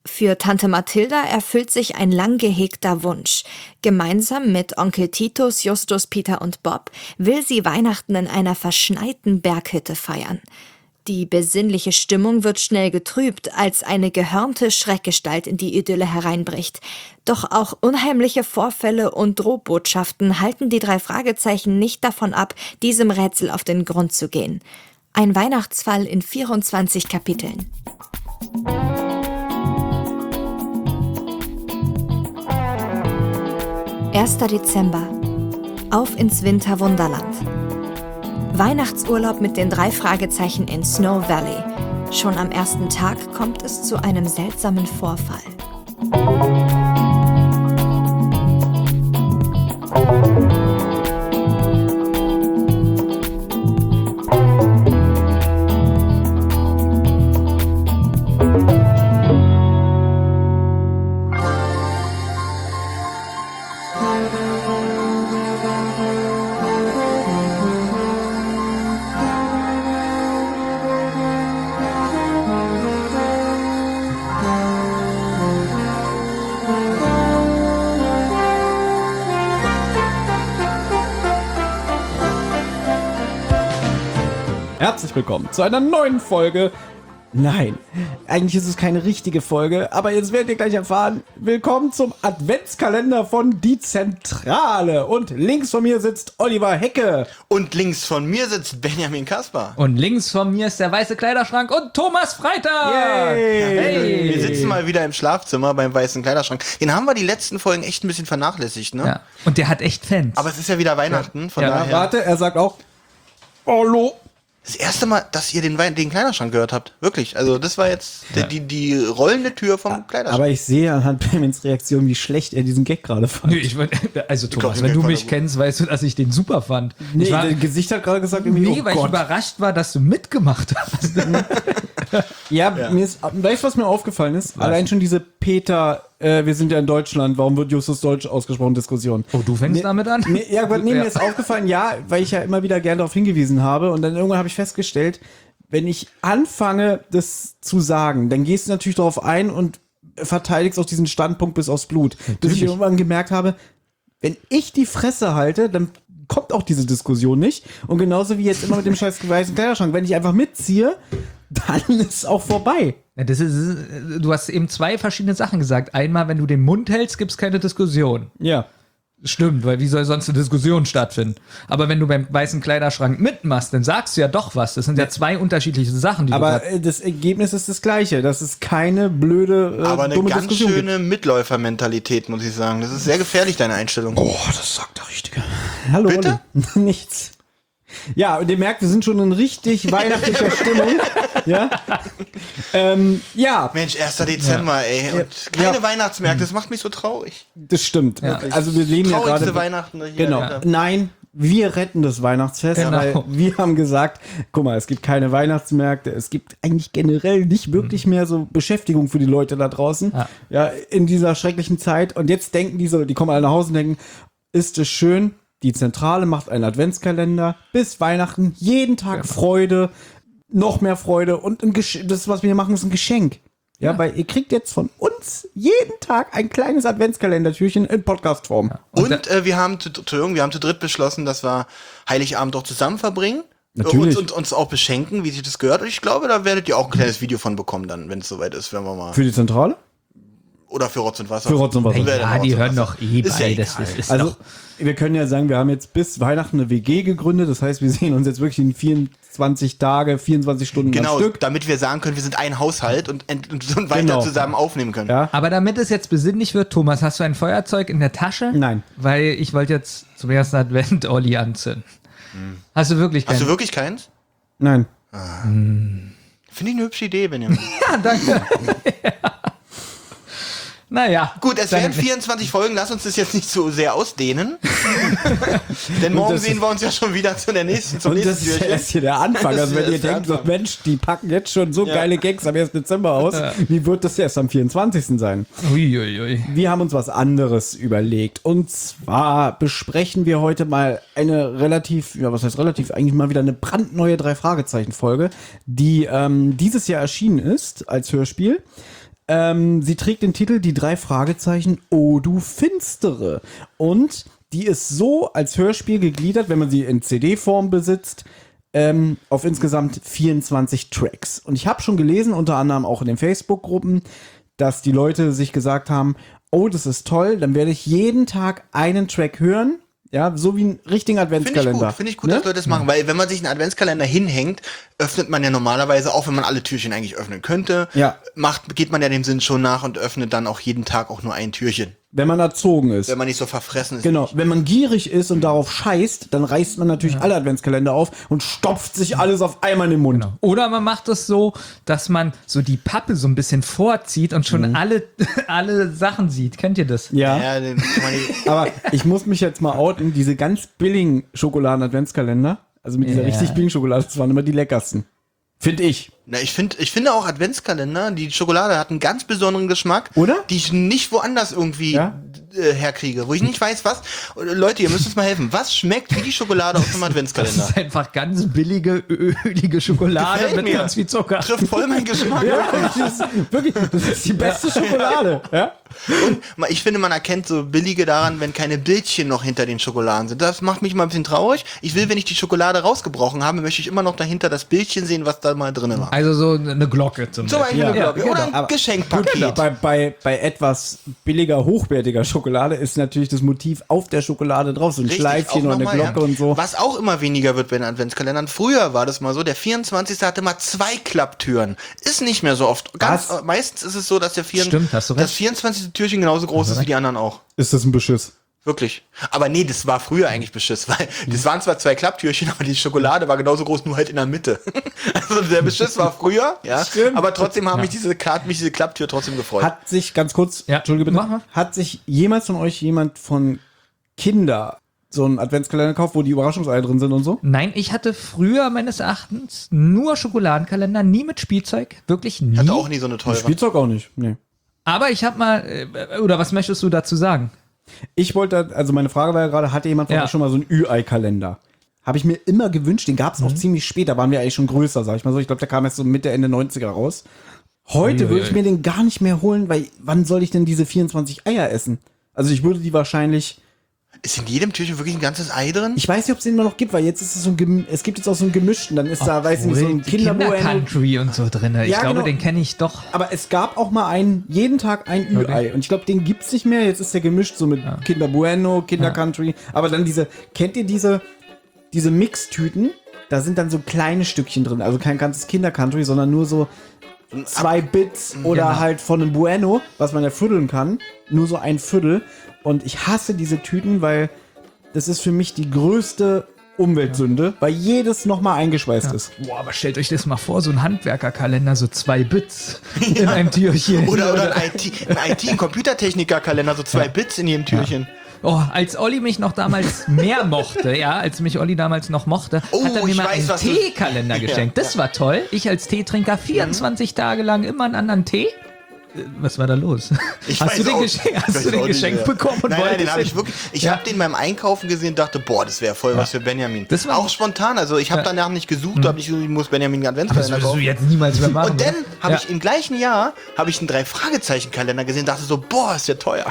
Für Tante Mathilda erfüllt sich ein lang gehegter Wunsch. Gemeinsam mit Onkel Titus, Justus, Peter und Bob will sie Weihnachten in einer verschneiten Berghütte feiern. Die besinnliche Stimmung wird schnell getrübt, als eine gehörnte Schreckgestalt in die Idylle hereinbricht. Doch auch unheimliche Vorfälle und Drohbotschaften halten die 3 Fragezeichen nicht davon ab, diesem Rätsel auf den Grund zu gehen. Ein Weihnachtsfall in 24 Kapiteln. 1. Dezember. Auf ins Winterwunderland. Weihnachtsurlaub mit den 3 Fragezeichen in Snow Valley. Schon am ersten Tag kommt es zu einem seltsamen Vorfall. Herzlich willkommen zu einer neuen Folge. Nein, eigentlich ist es keine richtige Folge, aber jetzt werdet ihr gleich erfahren. Willkommen zum Adventskalender von Die Zentrale. Und links von mir sitzt Oliver Hecke. Und links von mir sitzt Benjamin Kasper. Und links von mir ist der weiße Kleiderschrank und Thomas Freitag. Hey. Wir sitzen mal wieder im Schlafzimmer beim weißen Kleiderschrank. Den haben wir die letzten Folgen echt ein bisschen vernachlässigt, ne? Ja. Und der hat echt Fans. Aber es ist ja wieder Weihnachten, von daher. Warte, er sagt auch Hallo. Das erste Mal, dass ihr den Kleiderschrank gehört habt. Wirklich. Also das war jetzt die rollende Tür vom Kleiderschrank. Aber ich sehe anhand Benjamins Reaktion, wie schlecht er diesen Gag gerade fand. Nö, also Thomas, wenn du mich kennst, weißt du, dass ich den super fand. Nee, dein Gesicht hat gerade gesagt, irgendwie, weil ich überrascht war, dass du mitgemacht hast. Ja, mir ist, weißt du, was mir aufgefallen ist? Allein schon diese Peter, wir sind ja in Deutschland, warum wird Justus Deutsch ausgesprochen, Diskussion. Oh, du fängst damit an? Mir ist aufgefallen, weil ich ja immer wieder gerne darauf hingewiesen habe und dann irgendwann habe ich festgestellt, wenn ich anfange, das zu sagen, dann gehst du natürlich darauf ein und verteidigst auch diesen Standpunkt bis aufs Blut. Bis ich irgendwann gemerkt habe, wenn ich die Fresse halte, dann kommt auch diese Diskussion nicht. Und genauso wie jetzt immer mit dem scheiß weißen Kleiderschrank, wenn ich einfach mitziehe, dann ist es auch vorbei. Ja, du hast eben 2 verschiedene Sachen gesagt. Einmal, wenn du den Mund hältst, gibt es keine Diskussion. Ja. Stimmt, weil wie soll sonst eine Diskussion stattfinden? Aber wenn du beim weißen Kleiderschrank mitmachst, dann sagst du ja doch was. Das sind ja 2 unterschiedliche Sachen, die aber das Ergebnis ist das gleiche. Das ist keine blöde, aber eine dumme ganz Diskussion schöne Mitläufermentalität, muss ich sagen. Das ist sehr gefährlich, deine Einstellung. Oh, das sagt der Richtige. Hallo, Bitte? Olli. Nichts. Ja, und ihr merkt, wir sind schon in richtig weihnachtlicher Stimmung. Ja. Ja. Mensch, 1. Dezember, ey. Und keine Weihnachtsmärkte, das macht mich so traurig. Das stimmt. Ja. Also wir leben ja Traurigste gerade. Weihnachten. das ich Genau. erlebt habe. Nein, wir retten das Weihnachtsfest, Genau. weil wir haben gesagt, guck mal, es gibt keine Weihnachtsmärkte, es gibt eigentlich generell nicht wirklich mehr so Beschäftigung für die Leute da draußen. Ja, in dieser schrecklichen Zeit. Und jetzt denken die kommen alle nach Hause und denken, ist es schön, die Zentrale macht einen Adventskalender bis Weihnachten, jeden Tag Freude, noch mehr Freude und das, was wir hier machen, ist ein Geschenk. Ja, weil ihr kriegt jetzt von uns jeden Tag ein kleines Adventskalendertürchen in Podcastform. Ja. Und wir haben zu dritt beschlossen, dass wir Heiligabend doch zusammen verbringen. Natürlich. Und uns auch beschenken, wie sich das gehört. Und ich glaube, da werdet ihr auch ein kleines Video von bekommen, dann, wenn es soweit ist, wenn wir mal. Für die Zentrale? Oder für Rotz und Wasser. Für Rotz und Wasser. Ja, die hören doch Ist ja beides. egal. Ist Also, doch, wir können ja sagen, wir haben jetzt bis Weihnachten eine WG gegründet. Das heißt, wir sehen uns jetzt wirklich in 24 Tage, 24 Stunden Genau, am Stück. damit wir sagen können, wir sind ein Haushalt und weiter zusammen aufnehmen können. Ja. aber damit es jetzt besinnlich wird, Thomas, hast du ein Feuerzeug in der Tasche? Nein. Weil ich wollte jetzt zum ersten Advent Olli anzünden. Hast du wirklich Hast keinen? du wirklich keins? Nein. Finde ich eine hübsche Idee, Benjamin. Ja, danke. Naja. Gut, es werden 24 Folgen, lass uns das jetzt nicht so sehr ausdehnen. Denn morgen sehen wir uns ja schon wieder zum Und nächsten das ist ja Türchen. erst hier der Anfang. Das Also ist wenn ihr erst der denkt, so, Anfang. Mensch, die packen jetzt schon so geile Gags am 1. Dezember aus, wie wird das erst am 24. sein? Uiuiui. Wir haben uns was anderes überlegt. Und zwar besprechen wir heute mal eine eigentlich mal wieder eine brandneue 3-Fragezeichen-Folge, die dieses Jahr erschienen ist als Hörspiel. Sie trägt den Titel Die 3 Fragezeichen, Oh du Finstere. Und die ist so als Hörspiel gegliedert, wenn man sie in CD-Form besitzt, auf insgesamt 24 Tracks. Und ich habe schon gelesen, unter anderem auch in den Facebook-Gruppen, dass die Leute sich gesagt haben, oh, das ist toll, dann werde ich jeden Tag einen Track hören. Ja, so wie einen richtigen Adventskalender. Finde ich gut, dass Leute das machen, weil wenn man sich einen Adventskalender hinhängt, öffnet man ja normalerweise, auch wenn man alle Türchen eigentlich öffnen könnte, geht man ja dem Sinn schon nach und öffnet dann auch jeden Tag auch nur ein Türchen. Wenn man erzogen ist. Wenn man nicht so verfressen ist. Genau, wenn man gierig ist und darauf scheißt, dann reißt man natürlich alle Adventskalender auf und stopft sich alles auf einmal in den Mund. Genau. Oder man macht es so, dass man so die Pappe so ein bisschen vorzieht und schon alle Sachen sieht. Kennt ihr das? Ja. Ja, Aber ich muss mich jetzt mal outen, diese ganz billigen Schokoladen-Adventskalender, also mit dieser richtig billigen Schokolade, das waren immer die leckersten. Finde ich. Na, ich finde auch Adventskalender, die Schokolade hat einen ganz besonderen Geschmack, oder? Die ich nicht woanders irgendwie herkriege, wo ich nicht weiß, was. Leute, ihr müsst uns mal helfen. Was schmeckt wie die Schokolade aus dem Adventskalender? Das ist einfach ganz billige, ölige Schokolade Gefällt mit mir. ganz viel Zucker. Trifft voll meinen Geschmack. Das ist die beste Schokolade. Ja? Und ich finde, man erkennt so billige daran, wenn keine Bildchen noch hinter den Schokoladen sind. Das macht mich mal ein bisschen traurig. Ich will, wenn ich die Schokolade rausgebrochen habe, möchte ich immer noch dahinter das Bildchen sehen, was da mal drin war. Also so eine Glocke zum Beispiel. Eine Glocke. genau. Oder ein Geschenkpaket. Bei etwas billiger, hochwertiger Schokolade ist natürlich das Motiv auf der Schokolade drauf, so ein Richtig, Schleifchen auch oder eine nochmal, Glocke und so. Was auch immer weniger wird bei den Adventskalendern. Früher war das mal so, der 24. hatte mal 2 Klapptüren. Ist nicht mehr so oft. Meistens ist es so, dass das 24. Türchen genauso groß ist wie die anderen auch. Ist das ein Beschiss? Wirklich. Aber nee, das war früher eigentlich Beschiss, weil das waren zwar 2 Klapptürchen, aber die Schokolade war genauso groß, nur halt in der Mitte. Also der Beschiss war früher, Stimmt. aber trotzdem haben mich diese Klapptür trotzdem gefreut. Hat sich, ganz kurz, Entschuldige bitte, mach mal. hat sich jemals von euch jemand von Kinder so einen Adventskalender gekauft, wo die Überraschungseier drin sind und so? Nein, ich hatte früher meines Erachtens nur Schokoladenkalender, nie mit Spielzeug, wirklich nie. Hatte auch nie so eine teure. Spielzeug auch nicht, nee. Aber ich habe mal, oder was möchtest du dazu sagen? Ich wollte, also meine Frage war ja gerade, hatte jemand von euch schon mal so einen Ü-Ei-Kalender? Habe ich mir immer gewünscht, den gab es auch ziemlich spät, da waren wir eigentlich schon größer, sag ich mal so. Ich glaube, der kam erst so Mitte, Ende 90er raus. Heute würde ich mir den gar nicht mehr holen, weil wann soll ich denn diese 24 Eier essen? Also ich würde die wahrscheinlich... Ist in jedem Türchen wirklich ein ganzes Ei drin? Ich weiß nicht, ob es den immer noch gibt, weil jetzt ist es so ein es gibt jetzt auch so einen gemischten, dann ist da, weiß ich nicht, so ein Kinder-Country und so drin. Ich glaube, den kenne ich doch. Aber es gab auch mal jeden Tag ein Ü-Ei. Und ich glaube, den gibt's nicht mehr. Jetzt ist der gemischt so mit Kinder Bueno, Kinder Country. Aber dann kennt ihr diese Mixtüten? Da sind dann so kleine Stückchen drin. Also kein ganzes Kinder Country, sondern nur so 2 Bits oder halt von einem Bueno, was man ja vierteln kann. Nur so ein Viertel. Und ich hasse diese Tüten, weil das ist für mich die größte Umweltsünde, weil jedes nochmal eingeschweißt ist. Boah, aber stellt euch das mal vor, so ein Handwerkerkalender, so 2 Bits in einem Türchen. Oder ein Computertechniker-Kalender, so 2 Bits in jedem Türchen. Oh, als Olli mich noch damals mehr mochte, als mich Olli damals noch mochte, hat er mir mal einen Teekalender geschenkt. Das war toll. Ich als Teetrinker 24 Tage lang immer einen anderen Tee. Was war da los? Hast du den geschenkt bekommen? Und nein, den habe ich wirklich. Ich habe den beim Einkaufen gesehen und dachte, boah, das wäre voll was für Benjamin. Das war auch spontan. Also ich habe danach nicht gesucht, habe nicht gesagt, ich muss Benjamin einen Adventskalender kaufen. Das wirst du jetzt niemals mehr machen. Und dann habe ich im gleichen Jahr einen 3-Fragezeichen-Kalender gesehen und dachte so, boah, ist ja teuer.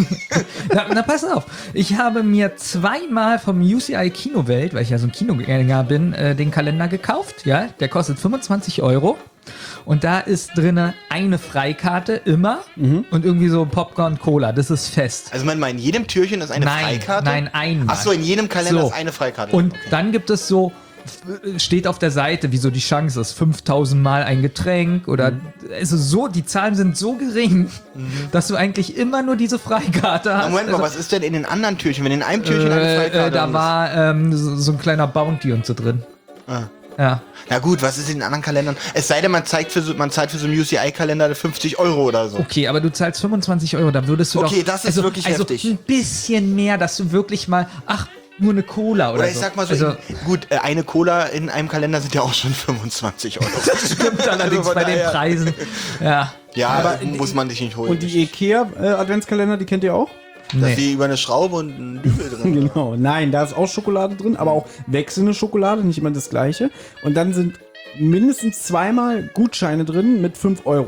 na, pass auf. Ich habe mir 2-mal vom UCI Kinowelt, weil ich ja so ein Kinogänger bin, den Kalender gekauft. Ja, der kostet 25 €. Und da ist drinne eine Freikarte immer und irgendwie so Popcorn, Cola. Das ist fest. Also man in jedem Türchen ist eine Freikarte? Nein, einmal. Achso, in jedem Kalender ist eine Freikarte. Und dann gibt es so, steht auf der Seite, wie so die Chance ist, 5000 Mal ein Getränk oder also so, die Zahlen sind so gering, dass du eigentlich immer nur diese Freikarte hast. Moment mal, was ist denn in den anderen Türchen, wenn in einem Türchen eine Freikarte da war so ein kleiner Bounty und so drin. Ja. Na gut, was ist in den anderen Kalendern? Es sei denn, man zahlt für so einen UCI-Kalender 50 € oder so. Okay, aber du zahlst 25 €, da würdest du Okay, das ist wirklich heftig. Ein bisschen mehr, dass du wirklich mal, nur eine Cola oder so. Oder ich sag mal so, eine Cola in einem Kalender sind ja auch schon 25 €. Das stimmt allerdings bei den Preisen. Ja. Ja, aber muss man sich nicht holen. Und die Ikea-Adventskalender, die kennt ihr auch? Dass die über eine Schraube und einen Dübel drin. Genau, nein, da ist auch Schokolade drin, aber auch wechselnde Schokolade, nicht immer das gleiche. Und dann sind mindestens 2-mal Gutscheine drin mit 5 €.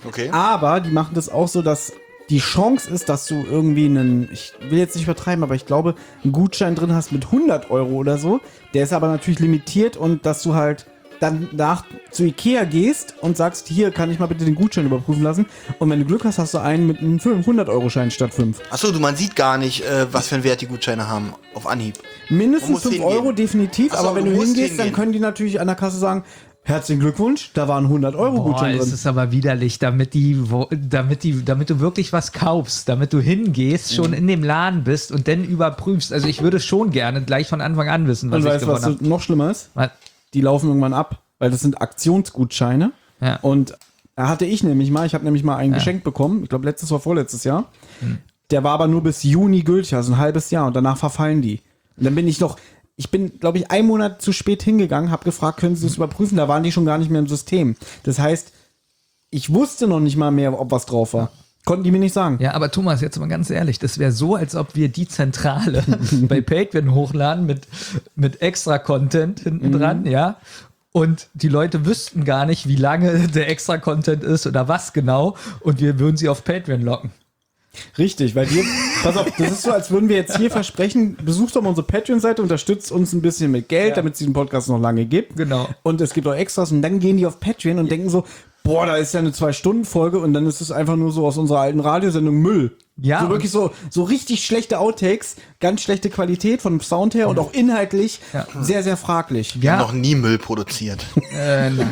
Okay. Aber die machen das auch so, dass die Chance ist, dass du irgendwie ich will jetzt nicht übertreiben, aber ich glaube, einen Gutschein drin hast mit 100 € oder so. Der ist aber natürlich limitiert und dass du halt dann zu Ikea gehst und sagst, hier kann ich mal bitte den Gutschein überprüfen lassen. Und wenn du Glück hast, hast du einen mit einem 100-€ Schein statt 5. Achso, man sieht gar nicht, was für einen Wert die Gutscheine haben auf Anhieb. Mindestens 5 € definitiv, Achso, aber wenn du hingehst, dann können die natürlich an der Kasse sagen, herzlichen Glückwunsch, da waren 100 € Gutschein drin. Das ist aber widerlich, damit du wirklich was kaufst, damit du hingehst, schon in dem Laden bist und dann überprüfst. Also ich würde schon gerne gleich von Anfang an wissen, was ich gewonnen habe. Was noch schlimmer ist? Was? Die laufen irgendwann ab, weil das sind Aktionsgutscheine. Ja. Und da hatte ich nämlich mal einen geschenkt bekommen, ich glaube letztes oder vorletztes Jahr. Der war aber nur bis Juni gültig, also ein halbes Jahr und danach verfallen die. Und dann bin ich bin, glaube ich, 1 Monat zu spät hingegangen, habe gefragt, können Sie das überprüfen? Da waren die schon gar nicht mehr im System. Das heißt, ich wusste noch nicht mal mehr, ob was drauf war. Konnten die mir nicht sagen. Ja, aber Thomas, jetzt mal ganz ehrlich, das wäre so, als ob wir die Zentrale bei Patreon hochladen mit extra Content hinten dran, ja. Und die Leute wüssten gar nicht, wie lange der extra Content ist oder was genau. Und wir würden sie auf Patreon locken. Richtig, weil pass auf, das ist so, als würden wir jetzt hier versprechen, besucht doch mal unsere Patreon-Seite, unterstützt uns ein bisschen mit Geld, damit es diesen Podcast noch lange gibt. Genau. Und es gibt auch Extras und dann gehen die auf Patreon und denken so, boah, da ist ja eine 2-Stunden-Folge und dann ist es einfach nur so aus unserer alten Radiosendung Müll. Ja. So wirklich so richtig schlechte Outtakes, ganz schlechte Qualität von Sound her und auch inhaltlich sehr, sehr fraglich. Wir haben noch nie Müll produziert. Nein.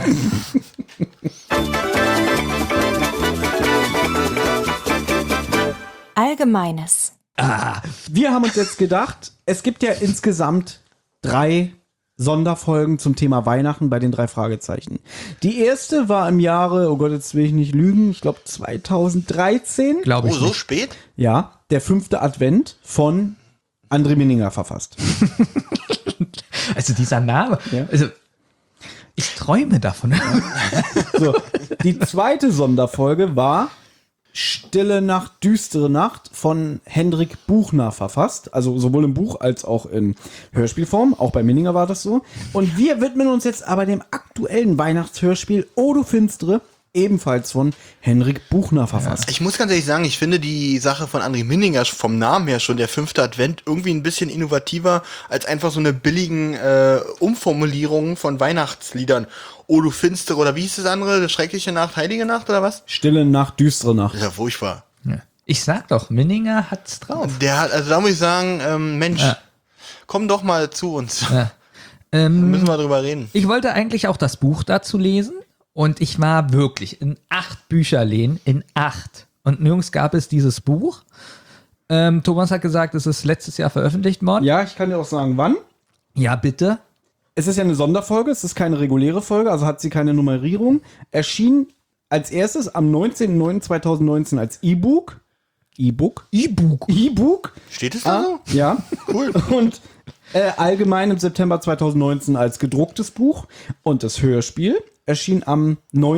Allgemeines. Wir haben uns jetzt gedacht, es gibt ja insgesamt 3 Sonderfolgen zum Thema Weihnachten bei den 3 Fragezeichen. Die erste war im Jahre, oh Gott, jetzt will ich nicht lügen, ich glaube 2013. Glaube ich so nicht. spät? Ja, der 5. Advent von André Minninger verfasst. Also dieser Name, Ja. also ich träume davon. So, die zweite Sonderfolge war Stille Nacht, düstere Nacht von Hendrik Buchner verfasst. Also sowohl im Buch als auch in Hörspielform. Auch bei Minninger war das so. Und wir widmen uns jetzt aber dem aktuellen Weihnachtshörspiel O du Finstere, ebenfalls von Hendrik Buchner verfasst. Ich muss ganz ehrlich sagen, ich finde die Sache von André Minninger vom Namen her schon, der 5. Advent, irgendwie ein bisschen innovativer als einfach so eine billigen Umformulierung von Weihnachtsliedern. O du Finstere oder wie hieß das andere? Schreckliche Nacht, Heilige Nacht oder was? Stille Nacht, düstere Nacht. Das ist ja furchtbar. Ich sag doch, Minninger hat's drauf. Der hat, also da muss ich sagen, Mensch, komm doch mal zu uns. Ja. Müssen wir drüber reden. Ich wollte eigentlich auch das Buch dazu lesen und ich war wirklich in 8 Bücherläden, in 8. Und nirgends gab es dieses Buch. Thomas hat gesagt, es ist letztes Jahr veröffentlicht worden. Ja, ich kann dir auch sagen, wann. Ja, bitte. Es ist ja eine Sonderfolge, es ist keine reguläre Folge, also hat sie keine Nummerierung. Erschien als erstes am 19.09.2019 als E-Book. E-Book. Steht es da so? Ja. Cool. Und allgemein im September 2019 als gedrucktes Buch. Und das Hörspiel erschien am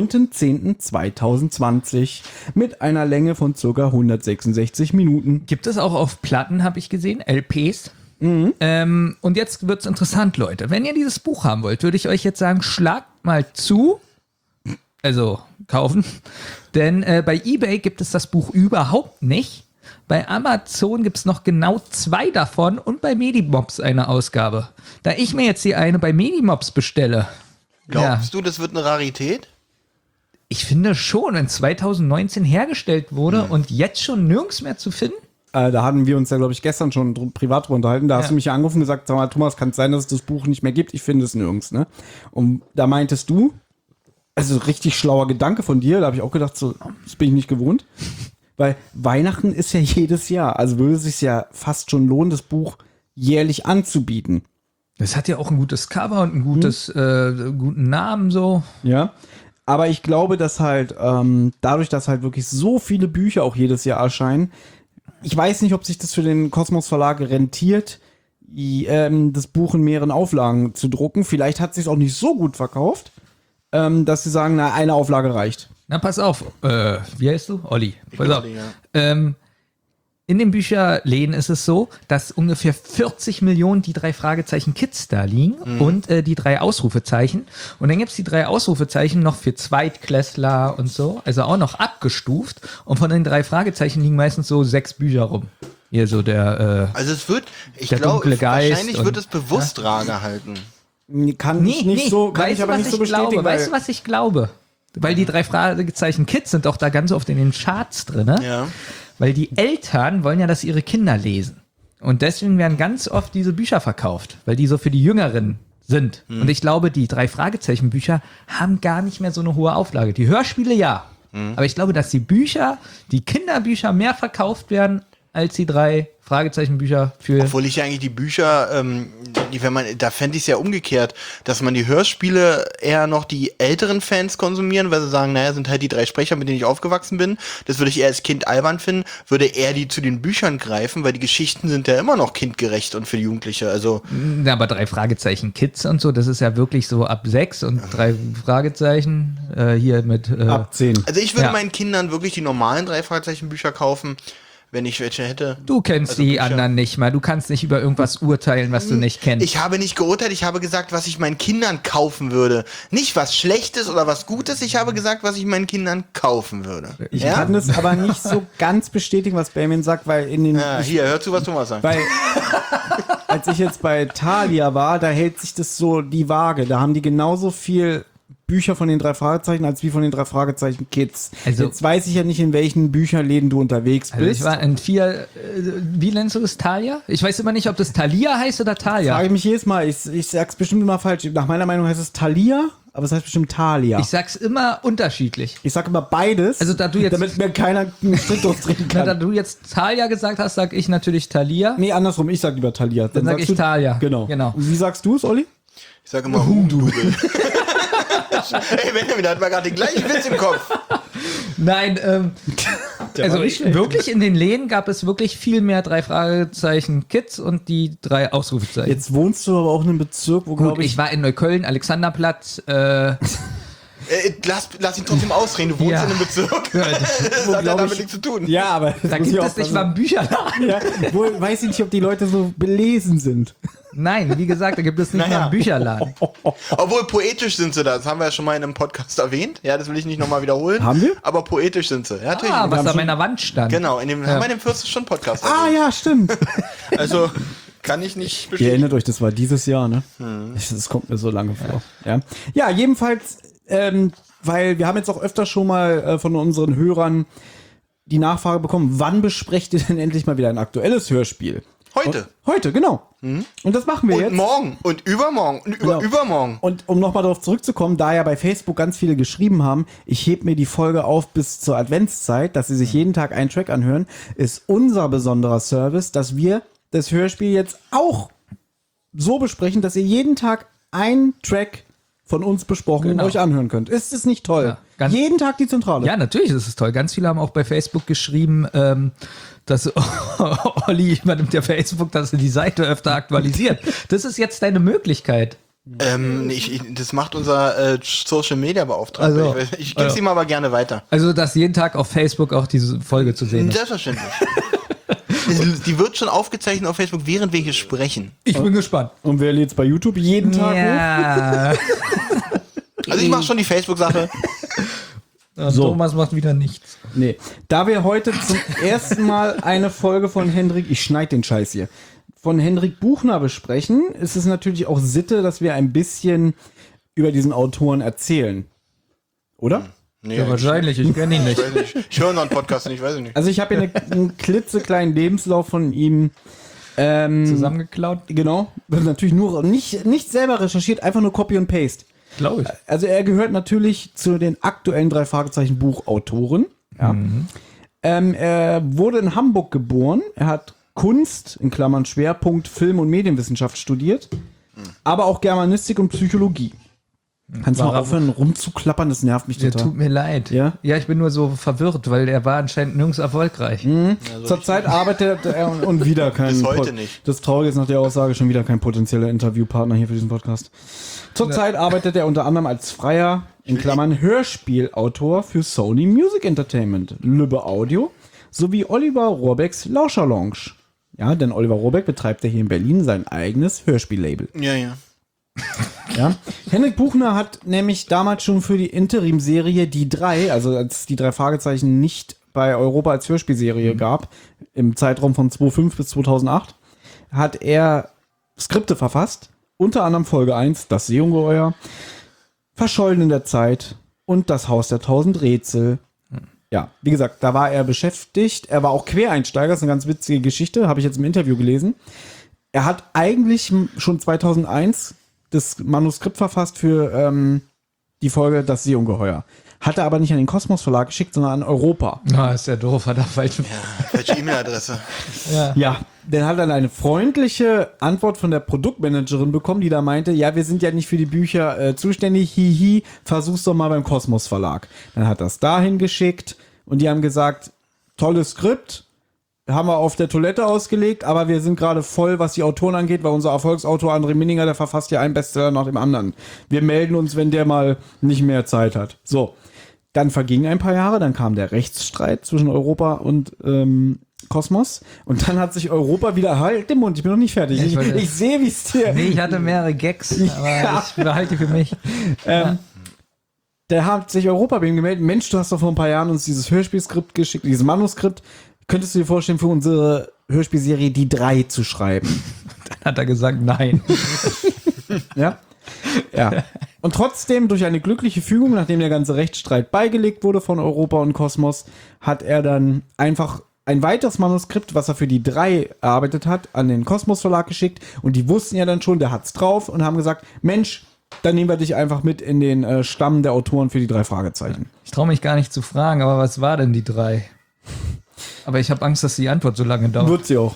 9.10.2020 mit einer Länge von ca. 166 Minuten. Gibt es auch auf Platten, habe ich gesehen, LPs. Und jetzt wird's interessant, Leute. Wenn ihr dieses Buch haben wollt, würde ich euch jetzt sagen, schlagt mal zu. Also kaufen. Denn bei eBay gibt es das Buch überhaupt nicht. Bei Amazon gibt es noch genau 2 davon und bei Medimobs eine Ausgabe. Da ich mir jetzt die eine bei Medimobs bestelle. Glaubst du, das wird eine Rarität? Ich finde schon, wenn 2019 hergestellt wurde und jetzt schon nirgends mehr zu finden. Da hatten wir uns ja, glaube ich, gestern schon privat drüber unterhalten. Da hast du mich ja angerufen und gesagt, sag mal, Thomas, kann es sein, dass es das Buch nicht mehr gibt? Ich finde es nirgends, ne? Und da meintest du, also richtig schlauer Gedanke von dir, da habe ich auch gedacht, so, das bin ich nicht gewohnt. Weil Weihnachten ist ja jedes Jahr, also würde es sich ja fast schon lohnen, das Buch jährlich anzubieten. Das hat ja auch ein gutes Cover und einen guten Namen so. Ja, aber ich glaube, dass halt dadurch, dass halt wirklich so viele Bücher auch jedes Jahr erscheinen, ich weiß nicht, ob sich das für den Kosmos Verlag rentiert, das Buch in mehreren Auflagen zu drucken. Vielleicht hat es sich auch nicht so gut verkauft, dass sie sagen, na, eine Auflage reicht. Na, pass auf. Wie heißt du? Olli. Pass auf. Olli, ja. in den Bücherläden ist es so, dass ungefähr 40 Millionen die 3 Fragezeichen Kids da liegen und die 3 Ausrufezeichen. Und dann gibt's die 3 Ausrufezeichen noch für Zweitklässler und so, also auch noch abgestuft. Und von den 3 Fragezeichen liegen meistens so 6 Bücher rum. Hier so der Also es wird, ich der glaube, dunkle Geist wahrscheinlich wird es bewusst rar gehalten. Kann ich aber nicht so bestätigen. Weißt du, was ich glaube? Weil die 3 Fragezeichen Kids sind doch da ganz oft in den Charts drin, ne? Ja. Weil die Eltern wollen ja, dass ihre Kinder lesen. Und deswegen werden ganz oft diese Bücher verkauft, weil die so für die Jüngeren sind. Und ich glaube, die 3 Fragezeichen Bücher haben gar nicht mehr so eine hohe Auflage. Die Hörspiele ja. Aber ich glaube, dass die Kinderbücher mehr verkauft werden als die 3 Fragezeichenbücher für. Obwohl ich ja eigentlich die Bücher, da fände ich es ja umgekehrt, dass man die Hörspiele eher noch die älteren Fans konsumieren, weil sie sagen, naja, sind halt die 3 Sprecher, mit denen ich aufgewachsen bin. Das würde ich eher als Kind albern finden, würde eher die zu den Büchern greifen, weil die Geschichten sind ja immer noch kindgerecht und für Jugendliche. Also. Aber 3 Fragezeichen Kids und so, das ist ja wirklich so ab 6 und 3 Fragezeichen hier mit. Ab 10. Also ich würde meinen Kindern wirklich die normalen 3 Fragezeichen Bücher kaufen, wenn ich welche hätte. Du kennst Also die Bücher. anderen nicht mal. Du kannst nicht über irgendwas urteilen, was du nicht kennst. Ich habe nicht geurteilt, ich habe gesagt, was ich meinen Kindern kaufen würde. Nicht was Schlechtes oder was Gutes, ich habe gesagt, was ich meinen Kindern kaufen würde. Ich kann das aber nicht so ganz bestätigen, was Benjamin sagt, weil in den... Ja, hier, hör zu, was Thomas sagt. Weil, als ich jetzt bei Thalia war, da hält sich das so die Waage. Da haben die genauso viel Bücher von den 3 Fragezeichen als wie von den 3 Fragezeichen Kids. Also, jetzt weiß ich ja nicht, in welchen Bücherläden du unterwegs bist. Also ich war in 4, wie nennst du das, Thalia? Ich weiß immer nicht, ob das Thalia heißt oder Thalia. Frage ich mich jedes Mal. Ich sag's bestimmt immer falsch. Nach meiner Meinung heißt es Thalia, aber es heißt bestimmt Thalia. Ich sag's immer unterschiedlich. Ich sag immer beides, Also da du jetzt, damit mir keiner einen Strick durchdrehen da kann. du jetzt Thalia gesagt hast, sag ich natürlich Thalia. Nee, andersrum. Ich sag lieber Thalia. Dann sag sagst ich du- Thalia. Genau. Genau. Wie sagst du es, Olli? Ich sage immer Humdubel. Ey, Benjamin, da hat man gerade den gleichen Witz im Kopf. Nein, also nicht schlecht. wirklich in den Läden gab es wirklich viel mehr 3 Fragezeichen Kids und die 3 Ausrufezeichen. Jetzt wohnst du aber auch in einem Bezirk, wo, Gut, glaube ich war in Neukölln, Alexanderplatz. Lass ihn trotzdem ausreden, du wohnst Ja. in einem Bezirk. Das hat ja glaub damit ich- nichts zu tun. Ja, aber Da gibt es nicht mal einen Bücherladen. Ja, wohl weiß ich nicht, ob die Leute so belesen sind. Nein, wie gesagt, da gibt es nicht mal einen Bücherladen. Obwohl poetisch sind sie da, das haben wir ja schon mal in einem Podcast erwähnt. Ja, das will ich nicht nochmal wiederholen. Haben wir? Aber poetisch sind sie. Ja, natürlich. Ah, was haben da an schon- meiner Wand stand. Genau, haben wir in dem 40-Stunden-Podcast Ah erwähnt. ja, stimmt. Also, kann ich nicht Ihr bestätigen. erinnert euch, das war dieses Jahr, ne? Das kommt mir so lange vor. Ja, jedenfalls, weil wir haben jetzt auch öfter schon mal von unseren Hörern die Nachfrage bekommen, wann besprecht ihr denn endlich mal wieder ein aktuelles Hörspiel? Heute. Heute, genau. Und das machen wir Und jetzt. morgen. Und übermorgen. Und Genau. übermorgen. Und um nochmal darauf zurückzukommen, da ja bei Facebook ganz viele geschrieben haben, ich heb mir die Folge auf bis zur Adventszeit, dass sie sich jeden Tag einen Track anhören, ist unser besonderer Service, dass wir das Hörspiel jetzt auch so besprechen, dass ihr jeden Tag einen Track von uns besprochen Genau. euch anhören könnt. Ist es nicht toll? Ja, ganz- jeden Tag die Zentrale. Ja, natürlich ist es toll. Ganz viele haben auch bei Facebook geschrieben, dass Olli übernimmt ja Facebook, dass er die Seite öfter aktualisiert. Das ist jetzt deine Möglichkeit. Das macht unser Social Media Beauftragter. Also, Ich gebe es ihm aber gerne weiter. Also, dass jeden Tag auf Facebook auch diese Folge zu sehen ist. Selbstverständlich. Die wird schon aufgezeichnet auf Facebook, während wir hier sprechen. Ich bin gespannt. Und wer lädt bei YouTube jeden Tag hoch? Ja. Also ich mache schon die Facebook-Sache. So. Thomas macht wieder nichts. Nee. Da wir heute zum ersten Mal eine Folge von Hendrik, ich schneide den Scheiß hier, von Hendrik Buchner besprechen, ist es natürlich auch Sitte, dass wir ein bisschen über diesen Autoren erzählen. Oder? Nee, Ja, wahrscheinlich. Ich kenne ihn nicht. Ich weiß nicht. Ich höre noch einen Podcast nicht, weiß ich nicht. Also ich habe hier einen klitzekleinen Lebenslauf von ihm. Zusammengeklaut? Genau. Natürlich nur nicht selber recherchiert, einfach nur Copy und Paste. Glaube ich. Also er gehört natürlich zu den aktuellen 3 Fragezeichen Buchautoren. Ja. Er wurde in Hamburg geboren. Er hat Kunst, in Klammern Schwerpunkt Film- und Medienwissenschaft studiert, aber auch Germanistik und Psychologie. Kannst du mal aufhören rumzuklappern, das nervt mich Der total. tut mir leid. Ja? Ja, ich bin nur so verwirrt, weil er war anscheinend nirgends erfolgreich. Zurzeit arbeitet er und wieder kein Bis heute nicht. Das Traurige ist nach der Aussage schon wieder kein potenzieller Interviewpartner hier für diesen Podcast. Zurzeit arbeitet er unter anderem als freier, in Klammern Hörspielautor für Sony Music Entertainment, Lübbe Audio sowie Oliver Rohrbecks Lauscherlounge. Ja, denn Oliver Rohrbeck betreibt ja hier in Berlin sein eigenes Hörspiellabel. Ja, ja. Ja. Henrik Buchner hat nämlich damals schon für die Interim-Serie Die Drei, also als die 3 Fragezeichen nicht bei Europa als Hörspielserie gab, im Zeitraum von 2005 bis 2008, hat er Skripte verfasst, unter anderem Folge 1, Das Seeungeheuer, Verschollen in der Zeit und Das Haus der 1000 Rätsel. Ja, wie gesagt, da war er beschäftigt. Er war auch Quereinsteiger, das ist eine ganz witzige Geschichte, habe ich jetzt im Interview gelesen. Er hat eigentlich schon 2001 das Manuskript verfasst für die Folge Das Seeungeheuer. Hat er aber nicht an den Kosmos Verlag geschickt, sondern an Europa. Na, ist ja doof, hat er falsch. Falsche E-Mail-Adresse. Ja, der hat dann eine freundliche Antwort von der Produktmanagerin bekommen, die da meinte, ja, wir sind ja nicht für die Bücher zuständig, hihi, versuch's doch mal beim Kosmos Verlag. Dann hat er es dahin geschickt und die haben gesagt, tolles Skript, haben wir auf der Toilette ausgelegt, aber wir sind gerade voll, was die Autoren angeht, weil unser Erfolgsautor André Minninger, der verfasst ja einen Bestseller nach dem anderen. Wir melden uns, wenn der mal nicht mehr Zeit hat. So, dann vergingen ein paar Jahre, dann kam der Rechtsstreit zwischen Europa und Kosmos und dann hat sich Europa wieder, halt den Mund, ich bin noch nicht fertig. Ich sehe, wie es dir... Nee, ich hatte mehrere Gags, aber ich behalte die für mich. Der hat sich Europa bei ihm gemeldet, Mensch, du hast doch vor ein paar Jahren uns dieses Hörspielskript geschickt, dieses Manuskript. Könntest du dir vorstellen, für unsere Hörspielserie Die Drei zu schreiben? Dann hat er gesagt, nein. Ja. Ja. Und trotzdem, durch eine glückliche Fügung, nachdem der ganze Rechtsstreit beigelegt wurde von Europa und Kosmos, hat er dann einfach ein weiteres Manuskript, was er für Die Drei erarbeitet hat, an den Kosmos Verlag geschickt. Und die wussten ja dann schon, der hat's drauf und haben gesagt, Mensch, dann nehmen wir dich einfach mit in den Stamm der Autoren für die 3 Fragezeichen. Ich traue mich gar nicht zu fragen, aber was war denn Die Drei? Aber ich habe Angst, dass die Antwort so lange dauert. Wird sie auch.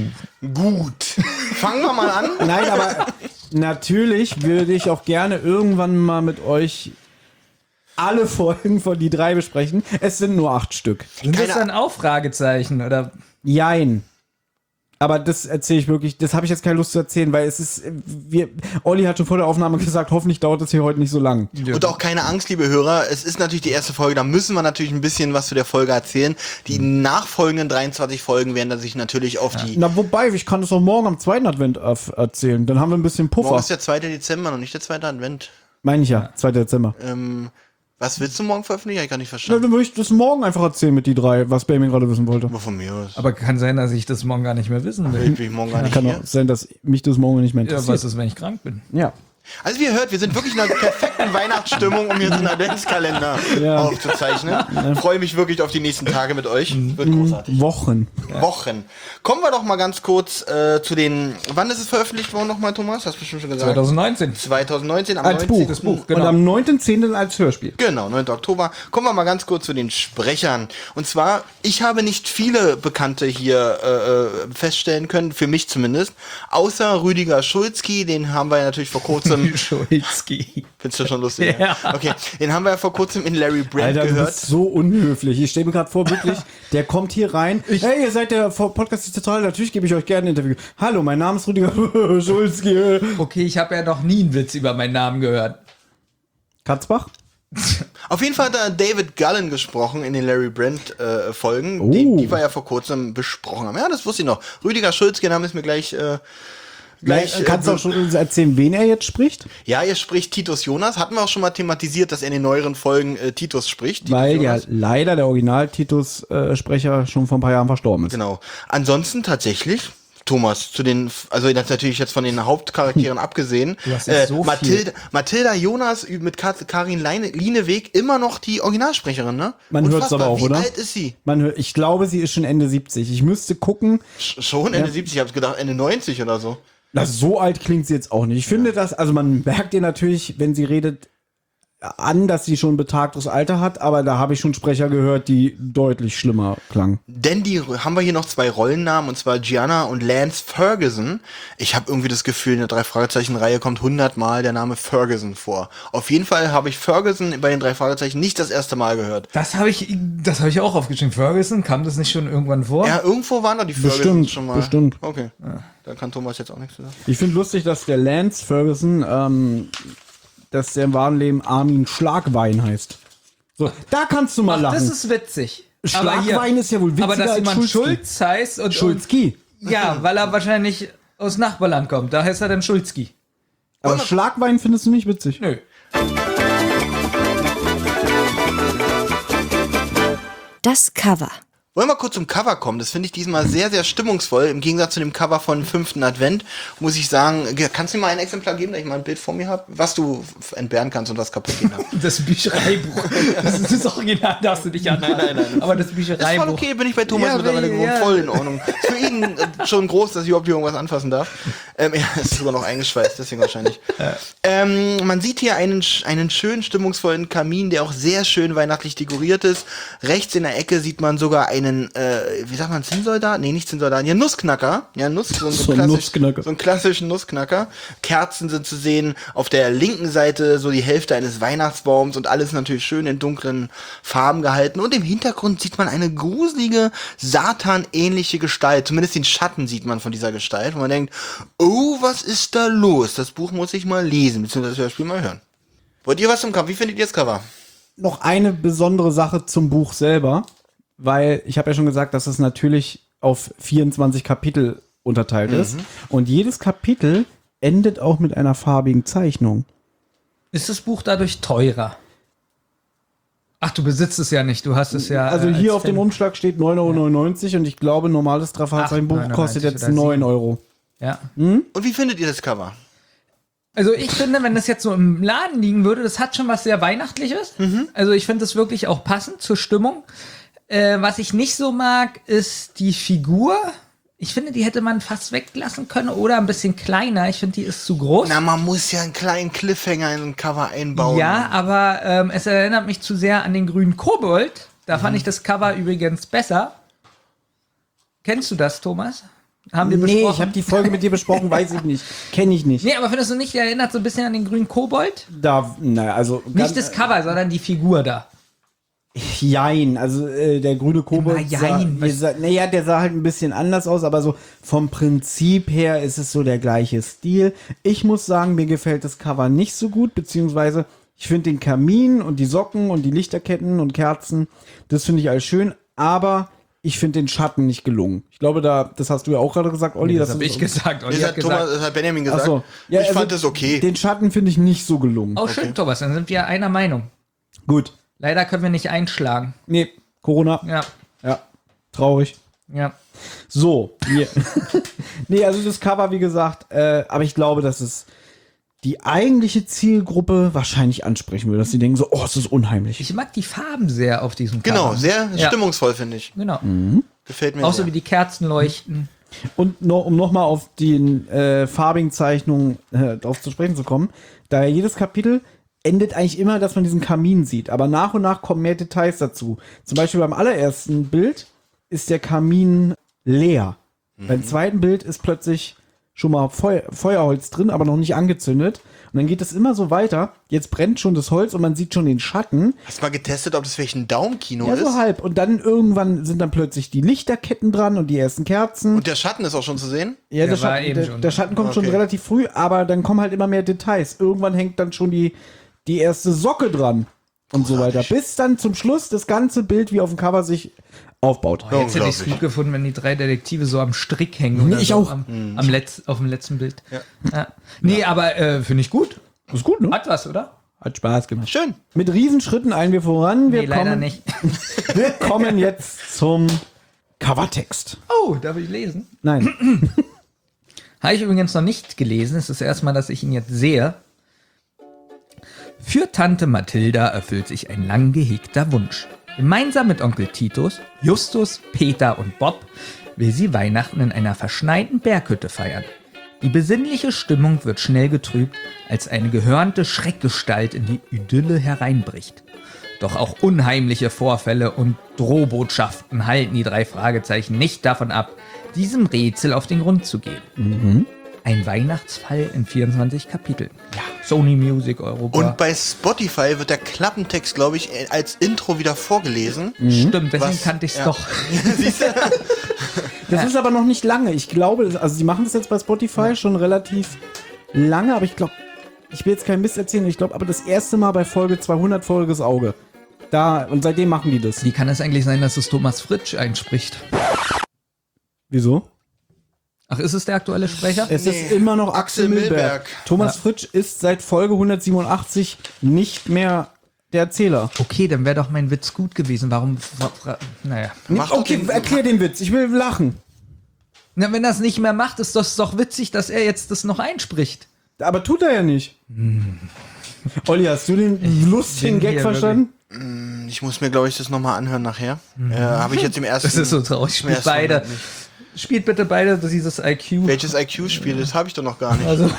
Gut. Fangen wir mal an. Nein, aber natürlich würde ich auch gerne irgendwann mal mit euch alle Folgen von Die Drei besprechen. Es sind nur 8 Stück. Sind das dann auch Fragezeichen? Oder? Jein. Aber das erzähle ich wirklich, das habe ich jetzt keine Lust zu erzählen, weil es ist, Olli hat schon vor der Aufnahme gesagt, hoffentlich dauert das hier heute nicht so lang. Und auch keine Angst, liebe Hörer, es ist natürlich die erste Folge, da müssen wir natürlich ein bisschen was zu der Folge erzählen. Die nachfolgenden 23 Folgen werden dann sich natürlich auf die... Na, wobei, ich kann das auch morgen am 2. Advent erzählen, dann haben wir ein bisschen Puffer. Morgen ist der 2. Dezember, noch nicht der 2. Advent. Meine ich ja, 2. Dezember. Was willst du morgen veröffentlichen? Hab ich gar nicht Na, verstanden. dann würde ich das morgen einfach erzählen mit Die Drei, was Benjamin gerade wissen wollte. Aber von mir aus. Aber kann sein, dass ich das morgen gar nicht mehr wissen will. Will ich morgen gar nicht Kann hier. auch sein, dass mich das morgen nicht mehr Ja, interessiert. was ist, wenn ich krank bin? Ja. Also wie ihr hört, wir sind wirklich in einer perfekten Weihnachtsstimmung, um jetzt einen Adventskalender aufzuzeichnen. Freue mich wirklich auf die nächsten Tage mit euch. Wird großartig. Wochen. Wochen. Kommen wir doch mal ganz kurz zu den... Wann ist es veröffentlicht worden nochmal, Thomas? Hast du bestimmt schon gesagt. 2019. 2019, am Als 19. Buch. Das Buch, Und genau. am 9.10. als Hörspiel. Genau, 9. Oktober. Kommen wir mal ganz kurz zu den Sprechern. Und zwar, ich habe nicht viele Bekannte hier feststellen können, für mich zumindest, außer Rüdiger Schulzki, den haben wir ja natürlich vor kurzem... Schulzki. Findest du schon lustig? Ja. Okay, den haben wir ja vor kurzem in Larry Brand Alter, du gehört. bist so unhöflich. Ich stelle mir gerade vor, wirklich, der kommt hier rein. Hey, ihr seid der Podcast ist total, natürlich gebe ich euch gerne ein Interview. Hallo, mein Name ist Rüdiger Schulzki. Okay, ich habe ja noch nie einen Witz über meinen Namen gehört. Katzbach? Auf jeden Fall hat da David Gullen gesprochen in den Larry Brand Folgen, Oh. die wir ja vor kurzem besprochen haben. Ja, das wusste ich noch. Rüdiger Schulzki, der Name ist mir gleich Kannst du auch schon erzählen, wen er jetzt spricht? Ja, er spricht Titus Jonas. Hatten wir auch schon mal thematisiert, dass er in den neueren Folgen Titus spricht. Titus Weil ja Jonas. leider der Original-Titus-Sprecher schon vor ein paar Jahren verstorben ist. Genau. Ansonsten tatsächlich, Thomas, also das natürlich jetzt von den Hauptcharakteren abgesehen, Du hast jetzt so Mathilda Jonas mit Karin Lieneweg immer noch die Originalsprecherin, ne? Man hört's Unfassbar. aber auch, Wie oder? alt ist sie? Ich glaube, sie ist schon Ende 70. Ich müsste gucken. Schon Ende 70, ich hab's gedacht Ende 90 oder so. Na, so alt klingt sie jetzt auch nicht. Ich finde das, also man merkt ihr natürlich, wenn sie redet, an, dass sie schon ein betagtes Alter hat, aber da habe ich schon Sprecher gehört, die deutlich schlimmer klangen. Denn haben wir hier noch 2 Rollennamen, und zwar Gianna und Lance Ferguson. Ich habe irgendwie das Gefühl, in der 3-Fragezeichen-Reihe kommt 100-mal der Name Ferguson vor. Auf jeden Fall habe ich Ferguson bei den 3 Fragezeichen nicht das erste Mal gehört. Das habe ich auch aufgeschrieben. Ferguson, kam das nicht schon irgendwann vor? Ja, irgendwo waren doch die Fergusons Bestimmt, schon mal. bestimmt. Okay, da kann Thomas jetzt auch nichts zu sagen. Ich finde lustig, dass der Lance Ferguson, dass der im wahren Leben Armin Schlagwein heißt. So, da kannst du mal Ach, lachen. das ist witzig. Schlagwein ist ja wohl witziger aber dass als jemand Schulzki. Schulz heißt und Schulzki. ja, weil er wahrscheinlich aus Nachbarland kommt. Da heißt er dann Schulzki. Aber Schlagwein findest du nicht witzig? Nö. Das Cover. Wollen wir kurz zum Cover kommen? Das finde ich diesmal sehr, sehr stimmungsvoll. Im Gegensatz zu dem Cover von 5. Advent muss ich sagen, kannst du mir mal ein Exemplar geben, dass ich mal ein Bild vor mir habe, was du entbehren kannst und was kaputt gehen darf? Das Büchereibuch. Das ist das Original, darfst du nicht anfassen. Nein. Aber das Ist Büchereibuch. voll okay, bin ich bei Thomas mittlerweile voll in Ordnung. Ist für ihn schon groß, dass ich überhaupt irgendwas anfassen darf. Ja, ist sogar noch eingeschweißt, deswegen wahrscheinlich. Man sieht hier einen schönen, stimmungsvollen Kamin, der auch sehr schön weihnachtlich dekoriert ist. Rechts in der Ecke sieht man sogar einen, wie sagt man, Zinnsoldat? Nee, nicht Zinnsoldat, ja, Nussknacker. Ja, so einen klassischen Nussknacker. Kerzen sind zu sehen. Auf der linken Seite so die Hälfte eines Weihnachtsbaums und alles natürlich schön in dunklen Farben gehalten. Und im Hintergrund sieht man eine gruselige, Satan-ähnliche Gestalt. Zumindest den Schatten sieht man von dieser Gestalt. Und man denkt, oh, was ist da los? Das Buch muss ich mal lesen, beziehungsweise das Spiel mal hören. Wollt ihr was zum Cover? Wie findet ihr das Cover? Noch eine besondere Sache zum Buch selber, weil ich habe ja schon gesagt, dass es natürlich auf 24 Kapitel unterteilt ist. Und jedes Kapitel endet auch mit einer farbigen Zeichnung. Ist das Buch dadurch teurer? Ach, du besitzt es ja nicht, du hast es ja. Also hier auf dem Umschlag steht 9,99 € und ich glaube, normales Straffahrzeichenbuch kostet jetzt 9 €. Ja. Und wie findet ihr das Cover? Also ich finde, wenn das jetzt so im Laden liegen würde, das hat schon was sehr Weihnachtliches. Also ich finde das wirklich auch passend zur Stimmung. Was ich nicht so mag, ist die Figur. Ich finde, die hätte man fast weglassen können oder ein bisschen kleiner. Ich finde, die ist zu groß. Na, man muss ja einen kleinen Cliffhanger in ein Cover einbauen. Ja, aber es erinnert mich zu sehr an den grünen Kobold. Da fand ich das Cover übrigens besser. Kennst du das, Thomas? Haben wir besprochen? Ich habe die Folge mit dir besprochen, weiß ich nicht. Kenne ich nicht. Nee, aber findest du nicht, der erinnert so ein bisschen an den grünen Kobold? Also Nicht das Cover, sondern die Figur da. Jein, also der grüne Kobold der sah halt ein bisschen anders aus, aber so vom Prinzip her ist es so der gleiche Stil. Ich muss sagen, mir gefällt das Cover nicht so gut, beziehungsweise ich finde den Kamin und die Socken und die Lichterketten und Kerzen, das finde ich alles schön, aber ich finde den Schatten nicht gelungen. Ich glaube, das hast du ja auch gerade gesagt, Olli. Nee, das habe ich gesagt. Olli hat gesagt. Das hat Benjamin gesagt. Ach so. Ja, ich fand es okay. Den Schatten finde ich nicht so gelungen. Oh, schön, Thomas, dann sind wir einer Meinung. Gut. Leider können wir nicht einschlagen. Nee, Corona. Ja, traurig. Ja. So, hier. Nee, also das Cover, wie gesagt, aber ich glaube, dass es die eigentliche Zielgruppe wahrscheinlich ansprechen würde, dass sie denken so, oh, es ist unheimlich. Ich mag die Farben sehr auf diesem Cover. Genau, sehr stimmungsvoll, finde ich. Genau. Gefällt mir Auch so sehr. wie die Kerzen leuchten. Und um nochmal auf die farbigen Zeichnungen drauf zu sprechen zu kommen, da ja jedes Kapitel endet eigentlich immer, dass man diesen Kamin sieht. Aber nach und nach kommen mehr Details dazu. Zum Beispiel beim allerersten Bild ist der Kamin leer. Beim zweiten Bild ist plötzlich schon mal Feuerholz drin, aber noch nicht angezündet. Und dann geht es immer so weiter. Jetzt brennt schon das Holz und man sieht schon den Schatten. Hast du mal getestet, ob das vielleicht ein Daumenkino Ja, ist? so halb. Und dann irgendwann sind dann plötzlich die Lichterketten dran und die ersten Kerzen. Und der Schatten ist auch schon zu sehen? Ja, Der war eben schon. der Schatten kommt schon relativ früh, aber dann kommen halt immer mehr Details. Irgendwann hängt dann schon die erste Socke dran und so weiter. Bis dann zum Schluss das ganze Bild wie auf dem Cover sich aufbaut. Jetzt hätte ich es gut gefunden, wenn die 3 Detektive so am Strick hängen. Oder Ich so auch. Auf dem letzten Bild. Ja. Nee, aber finde ich gut. Ist gut, ne? Hat was, oder? Hat Spaß gemacht. Schön. Mit Riesenschritten eilen wir voran. Nee, leider nicht. Wir kommen jetzt zum Covertext. Oh, darf ich lesen? Nein. Habe ich übrigens noch nicht gelesen. Es ist das erste Mal, dass ich ihn jetzt sehe. Für Tante Mathilda erfüllt sich ein lang gehegter Wunsch. Gemeinsam mit Onkel Titus, Justus, Peter und Bob will sie Weihnachten in einer verschneiten Berghütte feiern. Die besinnliche Stimmung wird schnell getrübt, als eine gehörnte Schreckgestalt in die Idylle hereinbricht. Doch auch unheimliche Vorfälle und Drohbotschaften halten die 3 Fragezeichen nicht davon ab, diesem Rätsel auf den Grund zu gehen. Ein Weihnachtsfall in 24 Kapiteln. Ja, Sony Music Europa. Und bei Spotify wird der Klappentext, glaube ich, als Intro wieder vorgelesen. Stimmt, deswegen Was? kannte ich es Ja. doch. Siehst du? Das ist aber noch nicht lange. Ich glaube, also sie machen das jetzt bei Spotify schon relativ lange, aber ich glaube, ich will jetzt keinen Mist erzählen, ich glaube aber das erste Mal bei Folge 200 Voriges Auge. Und seitdem machen die das. Wie kann es eigentlich sein, dass es Thomas Fritsch einspricht? Wieso? Ach, ist es der aktuelle Sprecher? Es ist immer noch Axel Milberg. Thomas Fritsch ist seit Folge 187 nicht mehr der Erzähler. Okay, dann wäre doch mein Witz gut gewesen. Warum? Naja. Okay, erklär den Witz. Ich will lachen. Na, wenn er es nicht mehr macht, ist das doch witzig, dass er jetzt das noch einspricht. Aber tut er ja nicht. Olli, hast du den lustigen Gag verstanden? Ich muss mir, glaube ich, das nochmal anhören nachher. Habe ich jetzt im ersten... Das ist so traurig. Spielt beide. Spielt bitte beide dieses IQ. Welches IQ-Spiel? Das habe ich doch noch gar nicht. Also,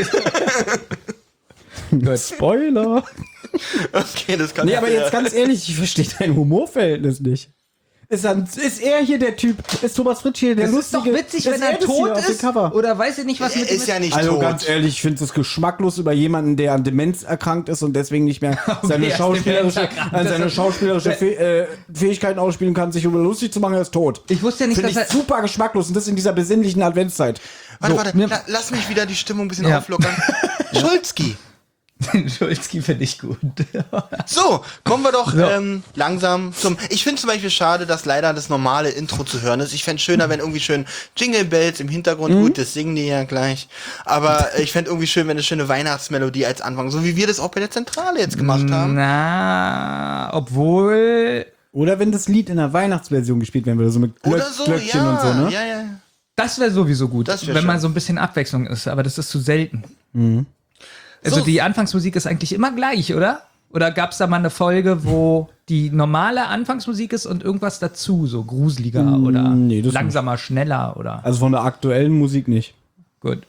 Spoiler. Okay, das kann Nee, aber jetzt ganz ehrlich, ich verstehe dein Humorverhältnis nicht. Ist er hier der Typ? Ist Thomas Fritsch hier der das Lustige? ist doch witzig, wenn er tot ist. Oder weiß ich nicht, was mit Er ist ja nicht Also tot. ganz ehrlich, ich finde es geschmacklos über jemanden, der an Demenz erkrankt ist und deswegen nicht mehr seine er ist schauspielerische demenzerkrankt. Fähigkeiten ausspielen kann, sich über lustig zu machen, er ist tot. Ich wusste ja nicht, Finde dass ich er... super geschmacklos und das in dieser besinnlichen Adventszeit. Warte, lass mich wieder die Stimmung ein bisschen auflockern. Schulzki. Schulzki finde ich gut. So, kommen wir doch langsam zum... Ich finde zum Beispiel schade, dass leider das normale Intro zu hören ist. Ich fände es schöner, wenn irgendwie schön Jingle Bells im Hintergrund, gut, das singen die ja gleich. Aber ich fände irgendwie schön, wenn eine schöne Weihnachtsmelodie als Anfang, so wie wir das auch bei der Zentrale jetzt gemacht haben. Na, obwohl... Oder wenn das Lied in der Weihnachtsversion gespielt werden würde, so mit Glöckchen und so, ne? Ja. Das wäre sowieso gut, Das wär wenn mal schön. so ein bisschen Abwechslung ist, aber das ist zu selten. Also So. die Anfangsmusik ist eigentlich immer gleich, oder? Oder gab es da mal eine Folge, wo die normale Anfangsmusik ist und irgendwas dazu, so gruseliger oder nee, das langsamer, schneller oder... Also von der aktuellen Musik nicht. Gut.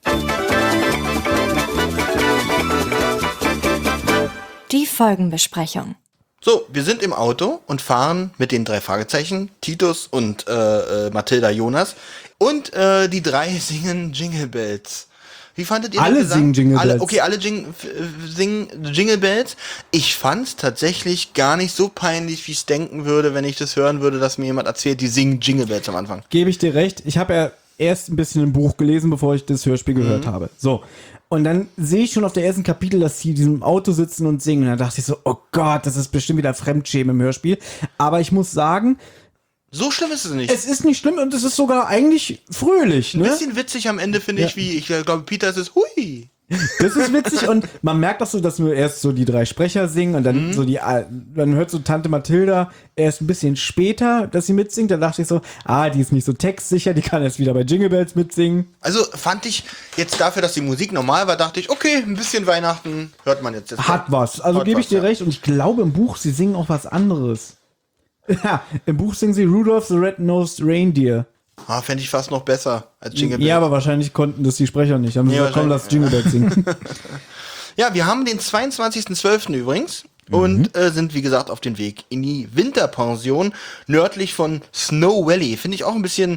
Die Folgenbesprechung. So, wir sind im Auto und fahren mit den 3 Fragezeichen, Titus und Mathilda Jonas. Und die 3 singen Jingle Bells. Wie fandet ihr Alle den Gesang? singen Jingle Bells. Okay, alle singen Jingle Bells. Ich fand's tatsächlich gar nicht so peinlich, wie ich es denken würde, wenn ich das hören würde, dass mir jemand erzählt, die singen Jingle Bells am Anfang. Gebe ich dir recht. Ich habe ja erst ein bisschen ein Buch gelesen, bevor ich das Hörspiel gehört habe. So. Und dann sehe ich schon auf der ersten Kapitel, dass sie in diesem Auto sitzen und singen. Und dann dachte ich so, oh Gott, das ist bestimmt wieder Fremdschämen im Hörspiel. Aber ich muss sagen, So schlimm ist es nicht. es ist nicht schlimm und es ist sogar eigentlich fröhlich. Ein Ne? bisschen witzig am Ende, finde ich, wie, ich glaube, Peter ist es, hui. Das ist witzig und man merkt auch so, dass nur erst so die 3 Sprecher singen und dann dann hört so Tante Mathilda erst ein bisschen später, dass sie mitsingt. Da dachte ich so, die ist nicht so textsicher, die kann jetzt wieder bei Jingle Bells mitsingen. Also fand ich jetzt dafür, dass die Musik normal war, dachte ich, okay, ein bisschen Weihnachten hört man jetzt. Hat was. Also Hat gebe ich was, dir ja. recht und ich glaube im Buch, sie singen auch was anderes. Ja, im Buch singen sie Rudolph the Red-Nosed Reindeer. Fände ich fast noch besser als Jingle Bells. Ja, aber wahrscheinlich konnten das die Sprecher nicht. Haben sie Nee, gesagt, komm, lass Jingle Bells singen. Ja, wir haben den 22.12. übrigens und sind, wie gesagt, auf dem Weg in die Winterpension nördlich von Snow Valley. Finde ich auch ein bisschen,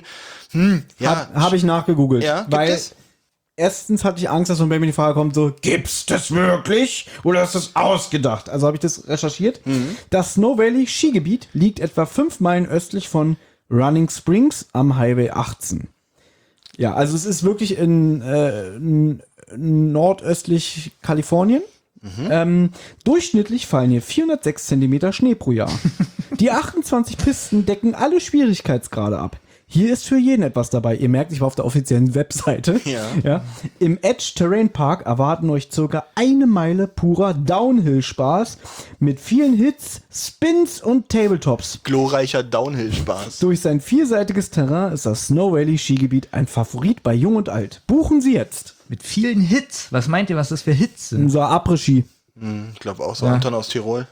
Habe ich nachgegoogelt. Ja, gibt weil es? erstens hatte ich Angst, dass von Baby die Frage kommt, so, gibt's das wirklich? Oder ist das ausgedacht? Also habe ich das recherchiert. Das Snow Valley Skigebiet liegt etwa 5 Meilen östlich von Running Springs am Highway 18. Ja, also es ist wirklich in nordöstlich Kalifornien. Durchschnittlich fallen hier 406 Zentimeter Schnee pro Jahr. Die 28 Pisten decken alle Schwierigkeitsgrade ab. Hier ist für jeden etwas dabei. Ihr merkt, ich war auf der offiziellen Webseite. Ja. Im Edge Terrain Park erwarten euch circa 1 Meile purer Downhill-Spaß mit vielen Hits, Spins und Tabletops. glorreicher Downhill-Spaß. Durch sein vielseitiges Terrain ist das Snow Valley Skigebiet ein Favorit bei Jung und Alt. Buchen Sie jetzt. Mit vielen Hits. Was meint ihr, was das für Hits sind? Unser Après-Ski. Ich glaube auch so, Anton aus Tirol.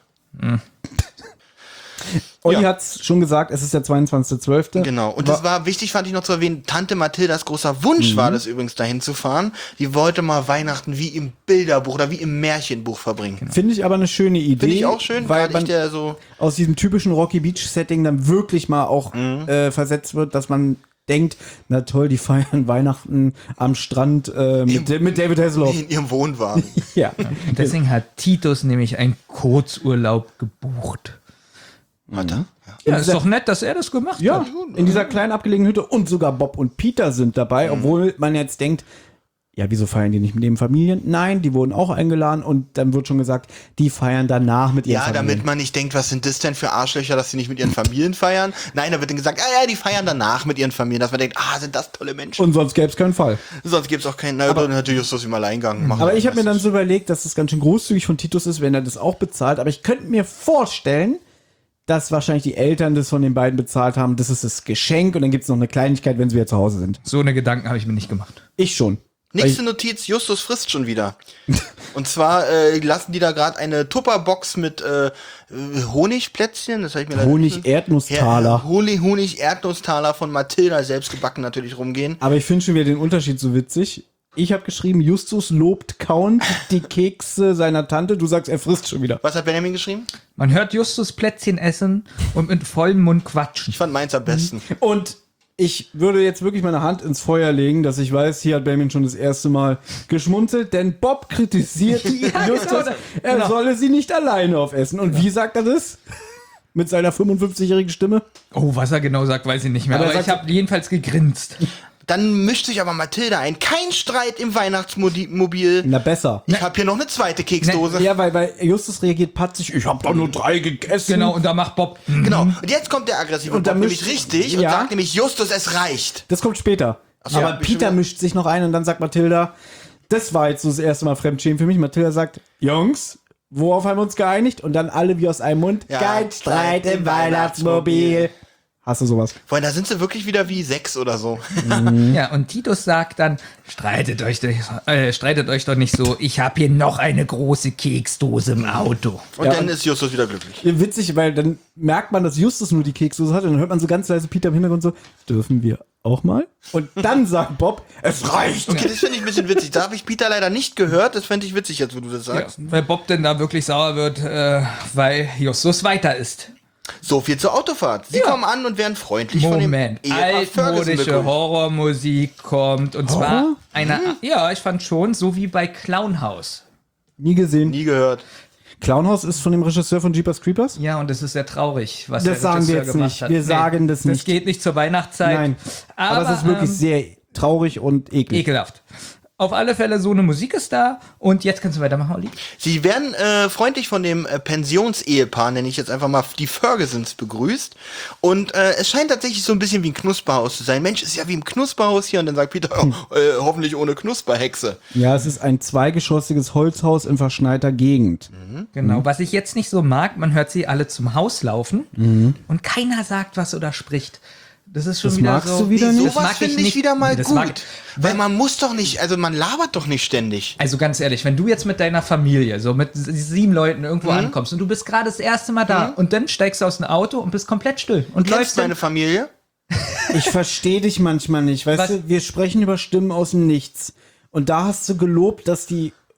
Olli Ja. hat's schon gesagt, es ist der 22.12. Genau. Und das war wichtig, fand ich noch zu erwähnen, Tante Mathildas großer Wunsch war das übrigens, dahin zu fahren. Die wollte mal Weihnachten wie im Bilderbuch oder wie im Märchenbuch verbringen. Finde ich aber eine schöne Idee. Finde ich auch schön, weil gerade man ich der so... aus diesem typischen Rocky Beach Setting dann wirklich mal auch versetzt wird, dass man denkt, na toll, die feiern Weihnachten am Strand mit David Hasselhoff. in ihrem Wohnwagen. Ja. Und deswegen hat Titus nämlich einen Kurzurlaub gebucht. Warte. Ja, ist doch nett, dass er das gemacht Ja, hat. in dieser kleinen abgelegenen Hütte und sogar Bob und Peter sind dabei, obwohl man jetzt denkt, ja, wieso feiern die nicht mit ihren Familien? Nein, die wurden auch eingeladen und dann wird schon gesagt, die feiern danach mit ihren Familien. Ja, damit man nicht denkt, was sind das denn für Arschlöcher, dass sie nicht mit ihren Familien feiern? Nein, da wird dann gesagt, ja, die feiern danach mit ihren Familien, dass man denkt, sind das tolle Menschen. Und sonst gäbe es keinen Fall. Sonst gibt es auch keinen, natürlich Justus im Alleingang. Aber ich habe mir dann so überlegt, dass das ganz schön großzügig von Titus ist, wenn er das auch bezahlt. Aber ich könnte mir vorstellen, dass wahrscheinlich die Eltern das von den beiden bezahlt haben. Das ist das Geschenk und dann gibt es noch eine Kleinigkeit, wenn sie wieder zu Hause sind. So eine Gedanken habe ich mir nicht gemacht. Ich schon. Nächste Notiz, Justus frisst schon wieder. Und zwar lassen die da gerade eine Tupperbox mit Honigplätzchen, das habe ich mir leider Honig-Erdnusstaler. Honig-Erdnusstaler von Mathilda, selbst gebacken natürlich, rumgehen. Aber ich finde schon wieder den Unterschied so witzig. Ich habe geschrieben, Justus lobt kauend die Kekse seiner Tante. Du sagst, er frisst schon wieder. Was hat Benjamin geschrieben? Man hört Justus Plätzchen essen und mit vollem Mund quatschen. Ich fand meins am besten. Und ich würde jetzt wirklich meine Hand ins Feuer legen, dass ich weiß, hier hat Benjamin schon das erste Mal geschmunzelt, denn Bob kritisiert Justus, er solle sie nicht alleine aufessen. Und wie sagt er das? Mit seiner 55-jährigen Stimme? Oh, was er genau sagt, weiß ich nicht mehr. Aber ich habe jedenfalls gegrinst. Dann mischt sich aber Mathilda ein. Kein Streit im Weihnachtsmobil. Na, besser. Ich habe hier noch eine zweite Keksdose. Ja, weil Justus reagiert patzig, ich habe doch nur 3 gegessen. Genau, und da macht Bob. Genau. Und jetzt kommt der aggressive Bob nämlich richtig und sagt nämlich, Justus, es reicht. Das kommt später. So, aber Peter mischt sich noch ein und dann sagt Mathilda, das war jetzt so das erste Mal Fremdschämen für mich. Mathilda sagt, Jungs, worauf haben wir uns geeinigt? Und dann alle wie aus einem Mund, kein Streit im Weihnachtsmobil. Hast du sowas? Weil da sind sie wirklich wieder wie 6 oder so. Ja, und Titus sagt dann, streitet euch doch nicht so, ich habe hier noch eine große Keksdose im Auto. Und dann ist Justus wieder glücklich. Witzig, weil dann merkt man, dass Justus nur die Keksdose hat und dann hört man so ganz leise Peter im Hintergrund so, dürfen wir auch mal? Und dann sagt Bob, es reicht. Okay, das finde ich ein bisschen witzig. Da habe ich Peter leider nicht gehört. Das fände ich witzig jetzt, wo du das sagst. Ja, weil Bob denn da wirklich sauer wird, weil Justus weiter ist. So viel zur Autofahrt. Sie kommen an und werden freundlich von dem Ehepaar Ferguson altmodische begrüßt. Horrormusik kommt. Und zwar ja, ich fand schon, so wie bei Clownhouse. Nie gesehen. Nie gehört. Clownhouse ist von dem Regisseur von Jeepers Creepers? Ja, und es ist sehr traurig, was Das der sagen wir Regisseur jetzt gemacht nicht. hat. Wir sagen das nicht. Das geht nicht zur Weihnachtszeit. Nein. Aber es ist wirklich sehr traurig und eklig. ekelhaft. Auf alle Fälle, so eine Musik ist da. Und jetzt kannst du weitermachen, Olli. Sie werden freundlich von dem Pensionsehepaar, nenne ich jetzt einfach mal die Fergusons, begrüßt. Und es scheint tatsächlich so ein bisschen wie ein Knusperhaus zu sein. Mensch, ist ja wie im Knusperhaus hier. Und dann sagt Peter, hoffentlich ohne Knusperhexe. Ja, es ist ein zweigeschossiges Holzhaus in verschneiter Gegend. Genau, was ich jetzt nicht so mag, man hört sie alle zum Haus laufen und keiner sagt was oder spricht. Das ist schon Das wieder magst so. du wieder nicht? Sowas finde ich wieder mal das gut. mag- Weil man muss doch nicht, also man labert doch nicht ständig. Also ganz ehrlich, wenn du jetzt mit deiner Familie, so mit 7 Leuten irgendwo ankommst und du bist gerade das erste Mal da und dann steigst du aus dem Auto und bist komplett still und Kennst läufst du deine Familie? Ich verstehe dich manchmal nicht. Weißt du, wir sprechen über Stimmen aus dem Nichts. Und da hast du gelobt, dass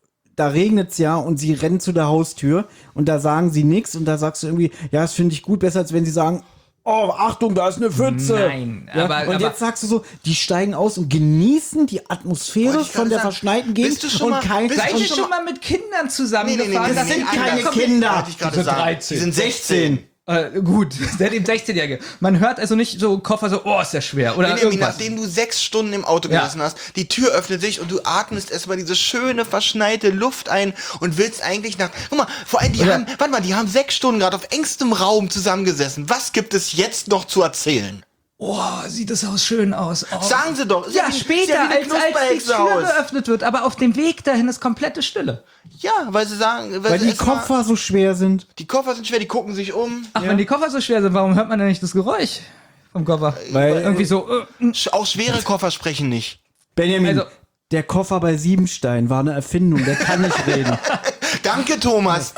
da regnet's ja und sie rennen zu der Haustür und da sagen sie nichts und da sagst du irgendwie, ja, das finde ich gut, besser als wenn sie sagen, oh, Achtung, da ist eine Pfütze. Nein, ja, aber- und jetzt sagst du so, die steigen aus und genießen die Atmosphäre Wollte ich von gerade der sagen, verschneiten Gegend bist du schon und mal- kein bist du Seid ihr schon schon mal mit Kindern zusammengefahren? das sind sind keine anders. Kinder. Wollte ich gerade Die sind sagen. 13. Die sind 16. Gut, der dem 16-Jährige. Man hört also nicht so Koffer so, oh, ist der schwer. Oder Benjamin, irgendwas. nachdem du 6 Stunden im Auto Ja. gesessen hast, die Tür öffnet sich und du atmest erstmal diese schöne, verschneite Luft ein und willst eigentlich nach. Guck mal, vor allem, die haben 6 Stunden gerade auf engstem Raum zusammengesessen. Was gibt es jetzt noch zu erzählen? Oh, sieht das Haus schön aus. Oh. Sagen Sie doch. Ja, später, als die Tür geöffnet wird, aber auf dem Weg dahin ist komplette Stille. Ja, weil sie sagen, weil die erst mal- Koffer so schwer sind. Die Koffer sind schwer, die gucken sich um. Ach, wenn die Koffer so schwer sind, warum hört man denn nicht das Geräusch vom Koffer? Weil Irgendwie so, Auch schwere Koffer sprechen nicht. Benjamin, Also- der Koffer bei Siebenstein war eine Erfindung, der kann nicht reden. Danke, Thomas.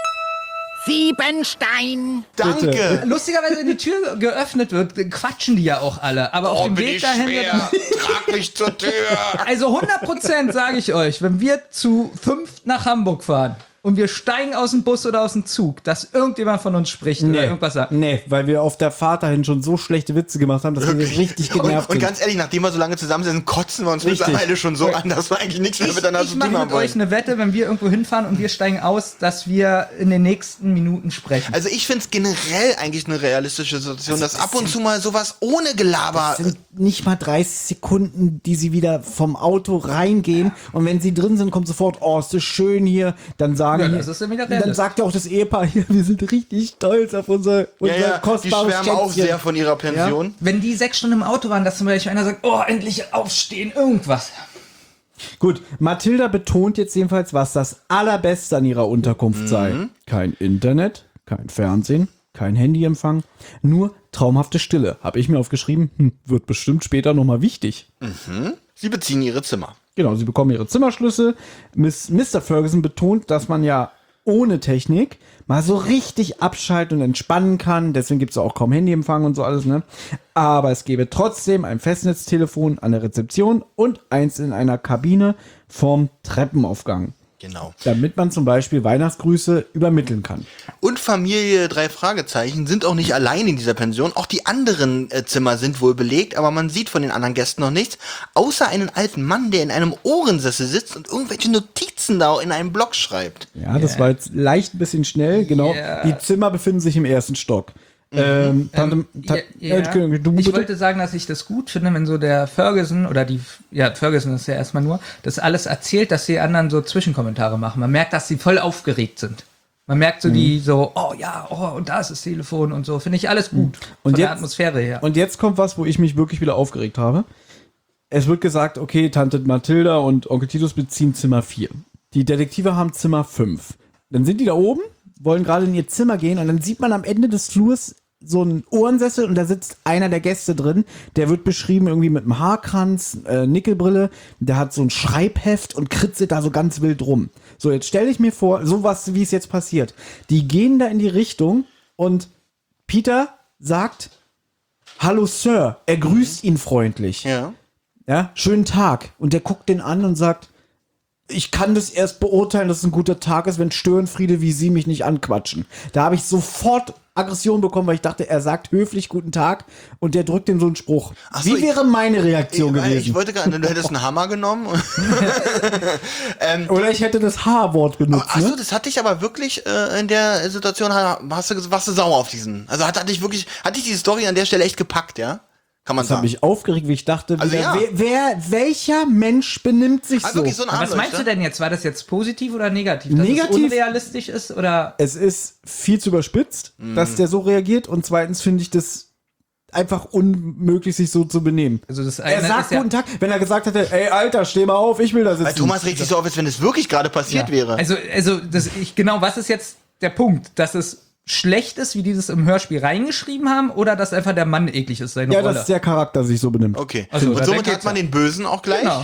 Siebenstein. Danke. lustigerweise, wenn die Tür geöffnet wird, quatschen die ja auch alle. Aber auf dem bin Weg ich dahin schwer. wird man, Trag mich zur Tür. also 100% sage ich euch, wenn wir zu 5 nach Hamburg fahren und wir steigen aus dem Bus oder aus dem Zug, dass irgendjemand von uns spricht oder irgendwas sagt. Nee, weil wir auf der Fahrt dahin schon so schlechte Witze gemacht haben, dass wir richtig genervt Und sind. ganz ehrlich, nachdem wir so lange zusammen sind, kotzen wir uns mittlerweile schon so an, dass wir eigentlich nichts mehr miteinander Ich zu mache tun haben mit euch wollen. eine Wette, wenn wir irgendwo hinfahren und wir steigen aus, dass wir in den nächsten Minuten sprechen. Also ich finde es generell eigentlich eine realistische Situation, dass ab und zu mal sowas ohne Gelaber... Das sind nicht mal 30 Sekunden, die sie wieder vom Auto reingehen. Und wenn sie drin sind, kommt sofort, oh, ist das schön hier. Dann sagen Ja, das ist dann wieder dann realistisch. sagt ja auch das Ehepaar hier, wir sind richtig stolz auf unser die kostbares schwärmen auch Schätzchen. sehr von ihrer Pension. Wenn die 6 Stunden im Auto waren, dass zum Beispiel einer sagt, oh, endlich aufstehen, irgendwas. Gut, Mathilda betont jetzt jedenfalls, was das Allerbeste an ihrer Unterkunft sei. Kein Internet, kein Fernsehen, kein Handyempfang, nur traumhafte Stille. Habe ich mir aufgeschrieben, wird bestimmt später nochmal wichtig. Sie beziehen ihre Zimmer. Genau, sie bekommen ihre Zimmerschlüssel. Mr. Ferguson betont, dass man ja ohne Technik mal so richtig abschalten und entspannen kann. Deswegen gibt es auch kaum Handyempfang und so alles, ne? Aber es gäbe trotzdem ein Festnetztelefon an der Rezeption und eins in einer Kabine vorm Treppenaufgang. Genau. Damit man zum Beispiel Weihnachtsgrüße übermitteln kann. Und Familie 3 Fragezeichen sind auch nicht allein in dieser Pension. Auch die anderen Zimmer sind wohl belegt, aber man sieht von den anderen Gästen noch nichts. Außer einen alten Mann, der in einem Ohrensessel sitzt und irgendwelche Notizen da in einem Block schreibt. Ja, das war jetzt leicht ein bisschen schnell, genau. Yeah. Die Zimmer befinden sich im ersten Stock. Du Ich bitte? wollte sagen, dass ich das gut finde, wenn so der Ferguson oder Ferguson ist ja erstmal nur, das alles erzählt, dass die anderen so Zwischenkommentare machen. Man merkt, dass sie voll aufgeregt sind. Man merkt so die so, oh ja, oh, und da ist das Telefon und so. Finde ich alles gut. Und von der jetzt- Atmosphäre her. Und jetzt kommt was, wo ich mich wirklich wieder aufgeregt habe. Es wird gesagt, okay, Tante Mathilda und Onkel Titus beziehen Zimmer 4. Die Detektive haben Zimmer 5. Dann sind die da oben, wollen gerade in ihr Zimmer gehen und dann sieht man am Ende des Flurs so einen Ohrensessel und da sitzt einer der Gäste drin. Der wird beschrieben irgendwie mit einem Haarkranz, Nickelbrille. Der hat so ein Schreibheft und kritzelt da so ganz wild rum. So, jetzt stelle ich mir vor, sowas, wie es jetzt passiert. Die gehen da in die Richtung und Peter sagt, hallo Sir, er grüßt ihn freundlich. Ja. Ja, schönen Tag. Und der guckt den an und sagt, ich kann das erst beurteilen, dass es ein guter Tag ist, wenn Störenfriede wie Sie mich nicht anquatschen. Da habe ich sofort Aggression bekommen, weil ich dachte, er sagt höflich guten Tag und der drückt ihm so einen Spruch. Ach so, Wie wäre meine Reaktion Ich gewesen? wollte gerade, du hättest einen Hammer genommen. Oder ich hätte das H-Wort benutzt. Achso, Ne? das hatte ich aber wirklich in der Situation, warst du sauer auf diesen. Also hatte ich die Story an der Stelle echt gepackt, ja? Kann man Das hat sagen. mich aufgeregt, wie ich dachte, Also ja. welcher Mensch benimmt sich Also so? wirklich so ein Was Armleuchter. meinst du denn jetzt? War das jetzt positiv oder negativ? Dass Negativ. es unrealistisch ist oder? Es ist viel zu überspitzt, dass der so reagiert und zweitens finde ich das einfach unmöglich, sich so zu benehmen. Also das Er eine sagt ist ja, guten Tag, wenn er gesagt hätte, ey Alter, steh mal auf, ich will da sitzen. Weil Thomas regt sich so auf, als wenn es wirklich gerade passiert wäre. Also genau, was ist jetzt der Punkt? Dass es schlecht ist, wie die das im Hörspiel reingeschrieben haben, oder dass einfach der Mann eklig ist, seine Ja, Rolle? dass der Charakter sich so benimmt. Okay. Also, und da somit geht's hat man ja. den Bösen auch gleich. Genau.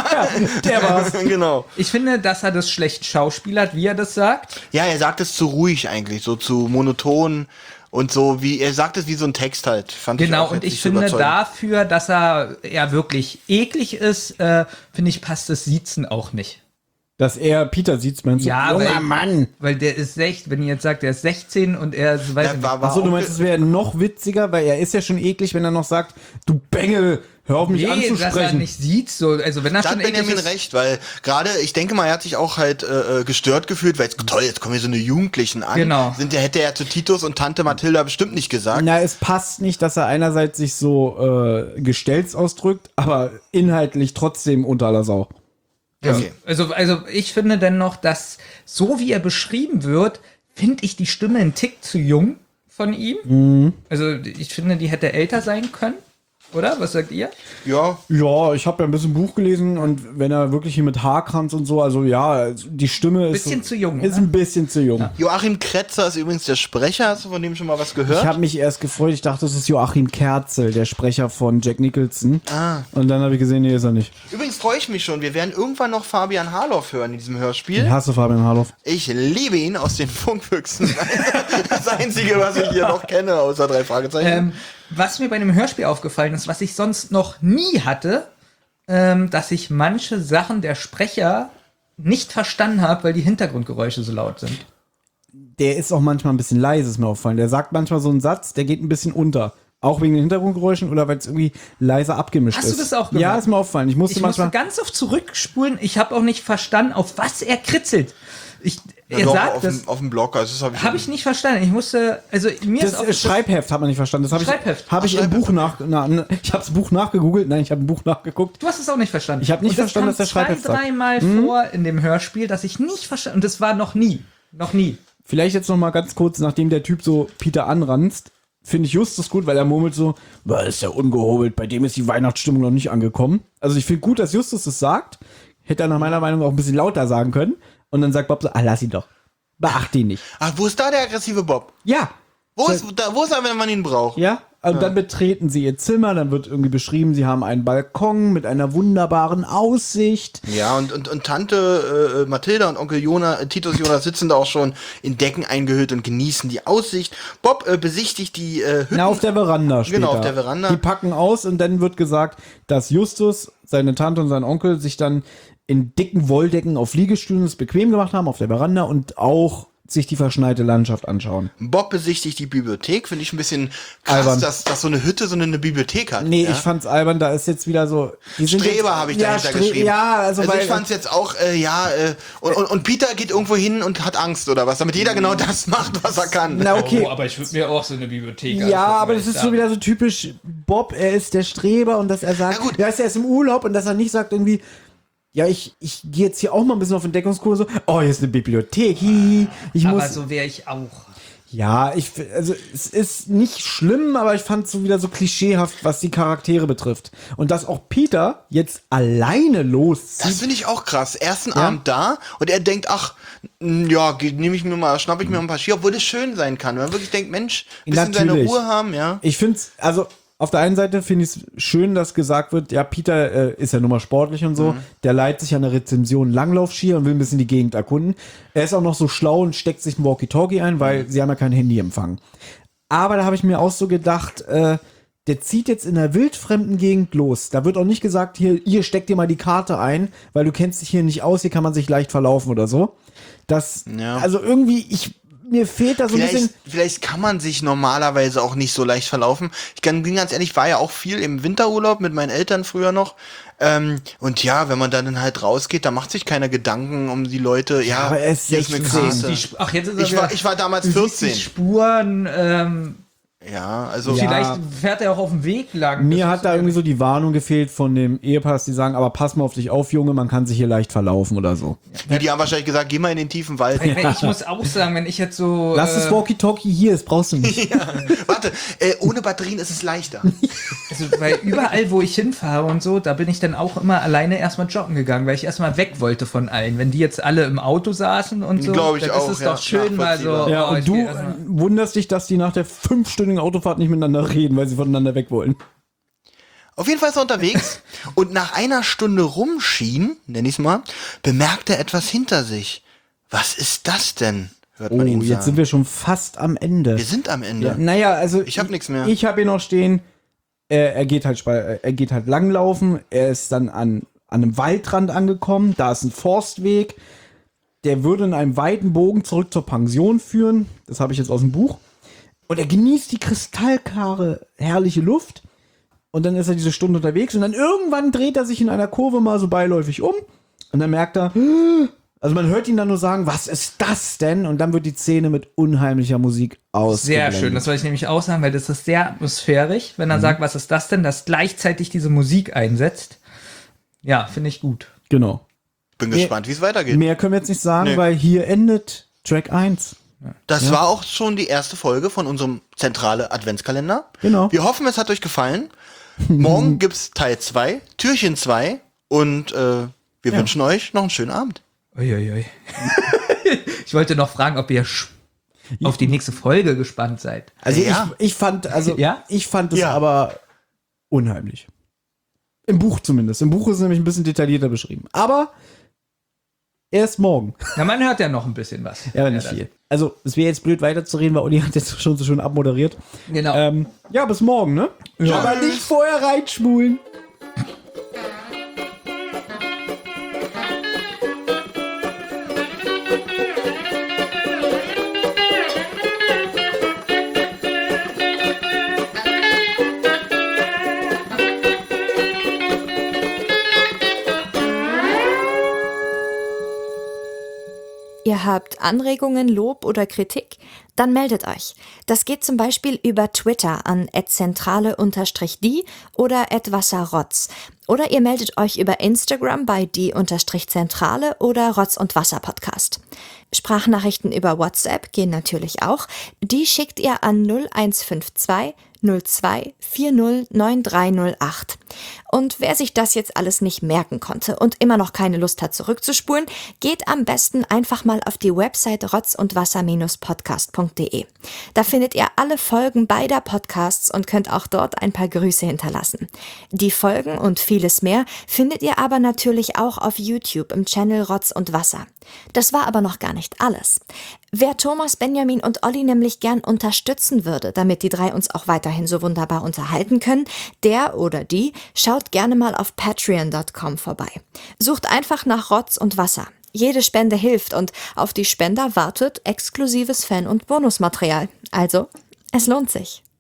Der war's. Genau. Ich finde, dass er das schlecht schauspielert, wie er das sagt. Ja, er sagt es zu ruhig eigentlich, so zu monoton und so wie, er sagt es wie so ein Text halt. Fand Genau, auch und jetzt ich nicht so finde überzeugend. dafür, dass er wirklich eklig ist, finde ich, passt das Siezen auch nicht. Dass er Peter sieht, meinst du? Ja, junger weil- Mann. Weil der ist wenn ihr jetzt sagt, der ist 16 und er ist, weiß ich nicht. Achso, du meinst, es wäre noch witziger, weil er ist ja schon eklig, wenn er noch sagt, du Bengel, hör auf mich dass er anzusprechen. nicht sieht, so, also wenn er Da hat schon eklig Benjamin ist. recht, weil gerade, ich denke mal, er hat sich auch halt gestört gefühlt, weil jetzt, toll, jetzt kommen hier so eine Jugendlichen an. Genau. Hätte er zu Titus und Tante Mathilda bestimmt nicht gesagt. Na, es passt nicht, dass er einerseits sich so gestelzt ausdrückt, aber inhaltlich trotzdem unter aller Sau. Ja. Okay. Also ich finde dennoch, dass so wie er beschrieben wird, finde ich die Stimme einen Tick zu jung von ihm. Mhm. Also ich finde, die hätte älter sein können. Oder? Was sagt ihr? Ja. Ja, ich habe ja ein bisschen Buch gelesen und wenn er wirklich hier mit Haarkranz und so, also ja, die Stimme ist Bisschen zu jung, Ist oder? ein bisschen zu jung. Joachim Kretzer ist übrigens der Sprecher. Hast du von dem schon mal was gehört? Ich habe mich erst gefreut, ich dachte, das ist Joachim Kerzel, der Sprecher von Jack Nicholson. Und dann habe ich gesehen, nee, ist er nicht. Übrigens freue ich mich schon. Wir werden irgendwann noch Fabian Harloff hören in diesem Hörspiel. Ich hasse Fabian Harloff. Ich liebe ihn aus den Funkfüchsen. Das Einzige, was ich hier noch kenne, außer 3 Fragezeichen. Was mir bei dem Hörspiel aufgefallen ist, was ich sonst noch nie hatte, dass sich manche Sachen der Sprecher nicht verstanden habe, weil die Hintergrundgeräusche so laut sind. Der ist auch manchmal ein bisschen leise, ist mir aufgefallen. Der sagt manchmal so einen Satz, der geht ein bisschen unter. Auch wegen den Hintergrundgeräuschen oder weil es irgendwie leiser abgemischt ist. Hast du das auch gemacht? Ja, ist mir aufgefallen. Ich musste ganz oft zurückspulen. Ich habe auch nicht verstanden, auf was er kritzelt. Er doch, sagt das auf dem Blog, also das habe ich nicht verstanden. Ich musste, also mir das ist auch Schreibheft hat man nicht verstanden. Das habe ich im Buch ich habe das Buch nachgegoogelt. Nein, ich habe ein Buch nachgeguckt. Du hast es auch nicht verstanden. Ich habe nicht verstanden, dass der Schreibheft sagt. 2-3 Mal vor in dem Hörspiel, dass ich nicht verstanden. Und das war noch nie. Vielleicht jetzt noch mal ganz kurz, nachdem der Typ so Peter anranzt, finde ich Justus gut, weil er murmelt so, ist ja ungehobelt, bei dem ist die Weihnachtsstimmung noch nicht angekommen. Also ich finde gut, dass Justus das sagt. Hätte er nach meiner Meinung auch ein bisschen lauter sagen können. Und dann sagt Bob so, lass ihn doch. Beacht ihn nicht. Ach, wo ist da der aggressive Bob? Ja. Wo ist er, wenn man ihn braucht? Ja. Und dann betreten sie ihr Zimmer, dann wird irgendwie beschrieben, sie haben einen Balkon mit einer wunderbaren Aussicht. Ja, und Tante Mathilda und Onkel Titus Jonas sitzen da auch schon in Decken eingehüllt und genießen die Aussicht. Bob besichtigt die Hütten. Na, auf der Veranda später. Genau, auf der Veranda. Die packen aus und dann wird gesagt, dass Justus, seine Tante und sein Onkel sich dann in dicken Wolldecken auf Liegestühlen es bequem gemacht haben auf der Veranda und auch sich die verschneite Landschaft anschauen. Bob besichtigt die Bibliothek, finde ich ein bisschen krass, dass so eine Hütte so eine Bibliothek hat. Nee, ich fand's albern, da ist jetzt wieder so... Streber habe ich dahinter geschrieben. Ja, also ich fand's jetzt auch, und Peter geht irgendwo hin und hat Angst oder was, damit jeder genau das macht, was er kann. Na okay. Aber ich würde mir auch so eine Bibliothek Ja, aber das ist so wieder so typisch Bob, er ist der Streber und dass er sagt, er ist im Urlaub und dass er nicht sagt irgendwie, ja, ich gehe jetzt hier auch mal ein bisschen auf Entdeckungskurs, so, hier ist eine Bibliothek, aber so wäre ich auch. Ja, also es ist nicht schlimm, aber ich fand es so wieder so klischeehaft, was die Charaktere betrifft. Und dass auch Peter jetzt alleine loszieht. Das finde ich auch krass. Ersten Abend da und er denkt, schnapp ich mir mal ein paar Ski, obwohl das schön sein kann. Wenn man wirklich denkt, Mensch, bisschen seine Ruhe haben, ja. Ich finde es, also auf der einen Seite finde ich es schön, dass gesagt wird, ja, Peter ist ja nun mal sportlich und so, der leiht sich an der Rezension Langlaufski und will ein bisschen die Gegend erkunden. Er ist auch noch so schlau und steckt sich ein Walkie-Talkie ein, weil sie haben ja kein Handyempfang. Aber da habe ich mir auch so gedacht, der zieht jetzt in einer wildfremden Gegend los. Da wird auch nicht gesagt, hier steck dir mal die Karte ein, weil du kennst dich hier nicht aus, hier kann man sich leicht verlaufen oder so. Also irgendwie, mir fehlt da so ein bisschen... Vielleicht kann man sich normalerweise auch nicht so leicht verlaufen. Ich bin ganz ehrlich, war ja auch viel im Winterurlaub mit meinen Eltern früher noch. Und ja, wenn man dann halt rausgeht, da macht sich keiner Gedanken um die Leute. Ja, aber er ist 16. Jetzt ist ich war damals 14. Die Spuren... Ja, also vielleicht fährt er auch auf dem Weg lang. Mir hat da irgendwie so die Warnung gefehlt von dem Ehepaar, die sagen, aber pass mal auf dich auf, Junge, man kann sich hier leicht verlaufen oder so. Die haben wahrscheinlich gesagt, geh mal in den tiefen Wald. Ich muss auch sagen, wenn ich jetzt so... Lass das Walkie-Talkie hier, das brauchst du nicht. Warte, ohne Batterien ist es leichter. Also, weil überall, wo ich hinfahre und so, da bin ich dann auch immer alleine erstmal joggen gegangen, weil ich erstmal weg wollte von allen. Wenn die jetzt alle im Auto saßen und so, dann ist es doch schön mal so... Ja, und du wunderst dich, dass die nach der 5-stündigen Autofahrt nicht miteinander reden, weil sie voneinander weg wollen. Auf jeden Fall ist er unterwegs und nach einer Stunde rumschien, nenn ich's mal, bemerkt er etwas hinter sich. Was ist das denn? Hört man ihn sagen. Jetzt sind wir schon fast am Ende. Wir sind am Ende. Ja, naja, also ich habe nichts mehr. Ich habe hier noch stehen, er geht halt langlaufen, er ist dann an einem Waldrand angekommen, da ist ein Forstweg, der würde in einem weiten Bogen zurück zur Pension führen, das habe ich jetzt aus dem Buch. Und er genießt die kristallklare, herrliche Luft. Und dann ist er diese Stunde unterwegs. Und dann irgendwann dreht er sich in einer Kurve mal so beiläufig um. Und dann merkt er, also man hört ihn dann nur sagen, was ist das denn? Und dann wird die Szene mit unheimlicher Musik ausgeblendet. Sehr schön, das wollte ich nämlich auch sagen, weil das ist sehr atmosphärisch, wenn er sagt, was ist das denn, dass gleichzeitig diese Musik einsetzt. Ja, finde ich gut. Genau. Bin gespannt, wie es weitergeht. Mehr können wir jetzt nicht sagen, weil hier endet Track 1. Das war auch schon die erste Folge von unserem zentrale Adventskalender. Genau. Wir hoffen, es hat euch gefallen. Morgen gibt's Teil 2, Türchen 2 und wir wünschen euch noch einen schönen Abend. Uiuiui. Ich wollte noch fragen, ob ihr auf die nächste Folge gespannt seid. Also ich fand es aber unheimlich. Im Buch zumindest. Im Buch ist es nämlich ein bisschen detaillierter beschrieben. Aber erst morgen. Na, man hört ja noch ein bisschen was. Ja, aber nicht viel. Also, es wäre jetzt blöd weiterzureden, weil Uli hat jetzt schon so schön abmoderiert. Genau. Ja, bis morgen, ne? Ja. Aber nicht vorher reinschmulen. Ihr habt Anregungen, Lob oder Kritik? Dann meldet euch. Das geht zum Beispiel über Twitter an @zentrale_die oder @wasserrotz. Oder ihr meldet euch über Instagram bei die_zentrale oder Rotz und Wasser Podcast. Sprachnachrichten über WhatsApp gehen natürlich auch. Die schickt ihr an 0152 02 40 9308. Und wer sich das jetzt alles nicht merken konnte und immer noch keine Lust hat zurückzuspulen, geht am besten einfach mal auf die Website rotzundwasser-podcast.de. Da findet ihr alle Folgen beider Podcasts und könnt auch dort ein paar Grüße hinterlassen. Die Folgen und vieles mehr findet ihr aber natürlich auch auf YouTube im Channel Rotz und Wasser. Das war aber noch gar nicht alles. Wer Thomas, Benjamin und Olli nämlich gern unterstützen würde, damit die drei uns auch weiterhin so wunderbar unterhalten können, der oder die schaut gerne mal auf patreon.com vorbei. Sucht einfach nach Rotz und Wasser. Jede Spende hilft und auf die Spender wartet exklusives Fan- und Bonusmaterial. Also, es lohnt sich.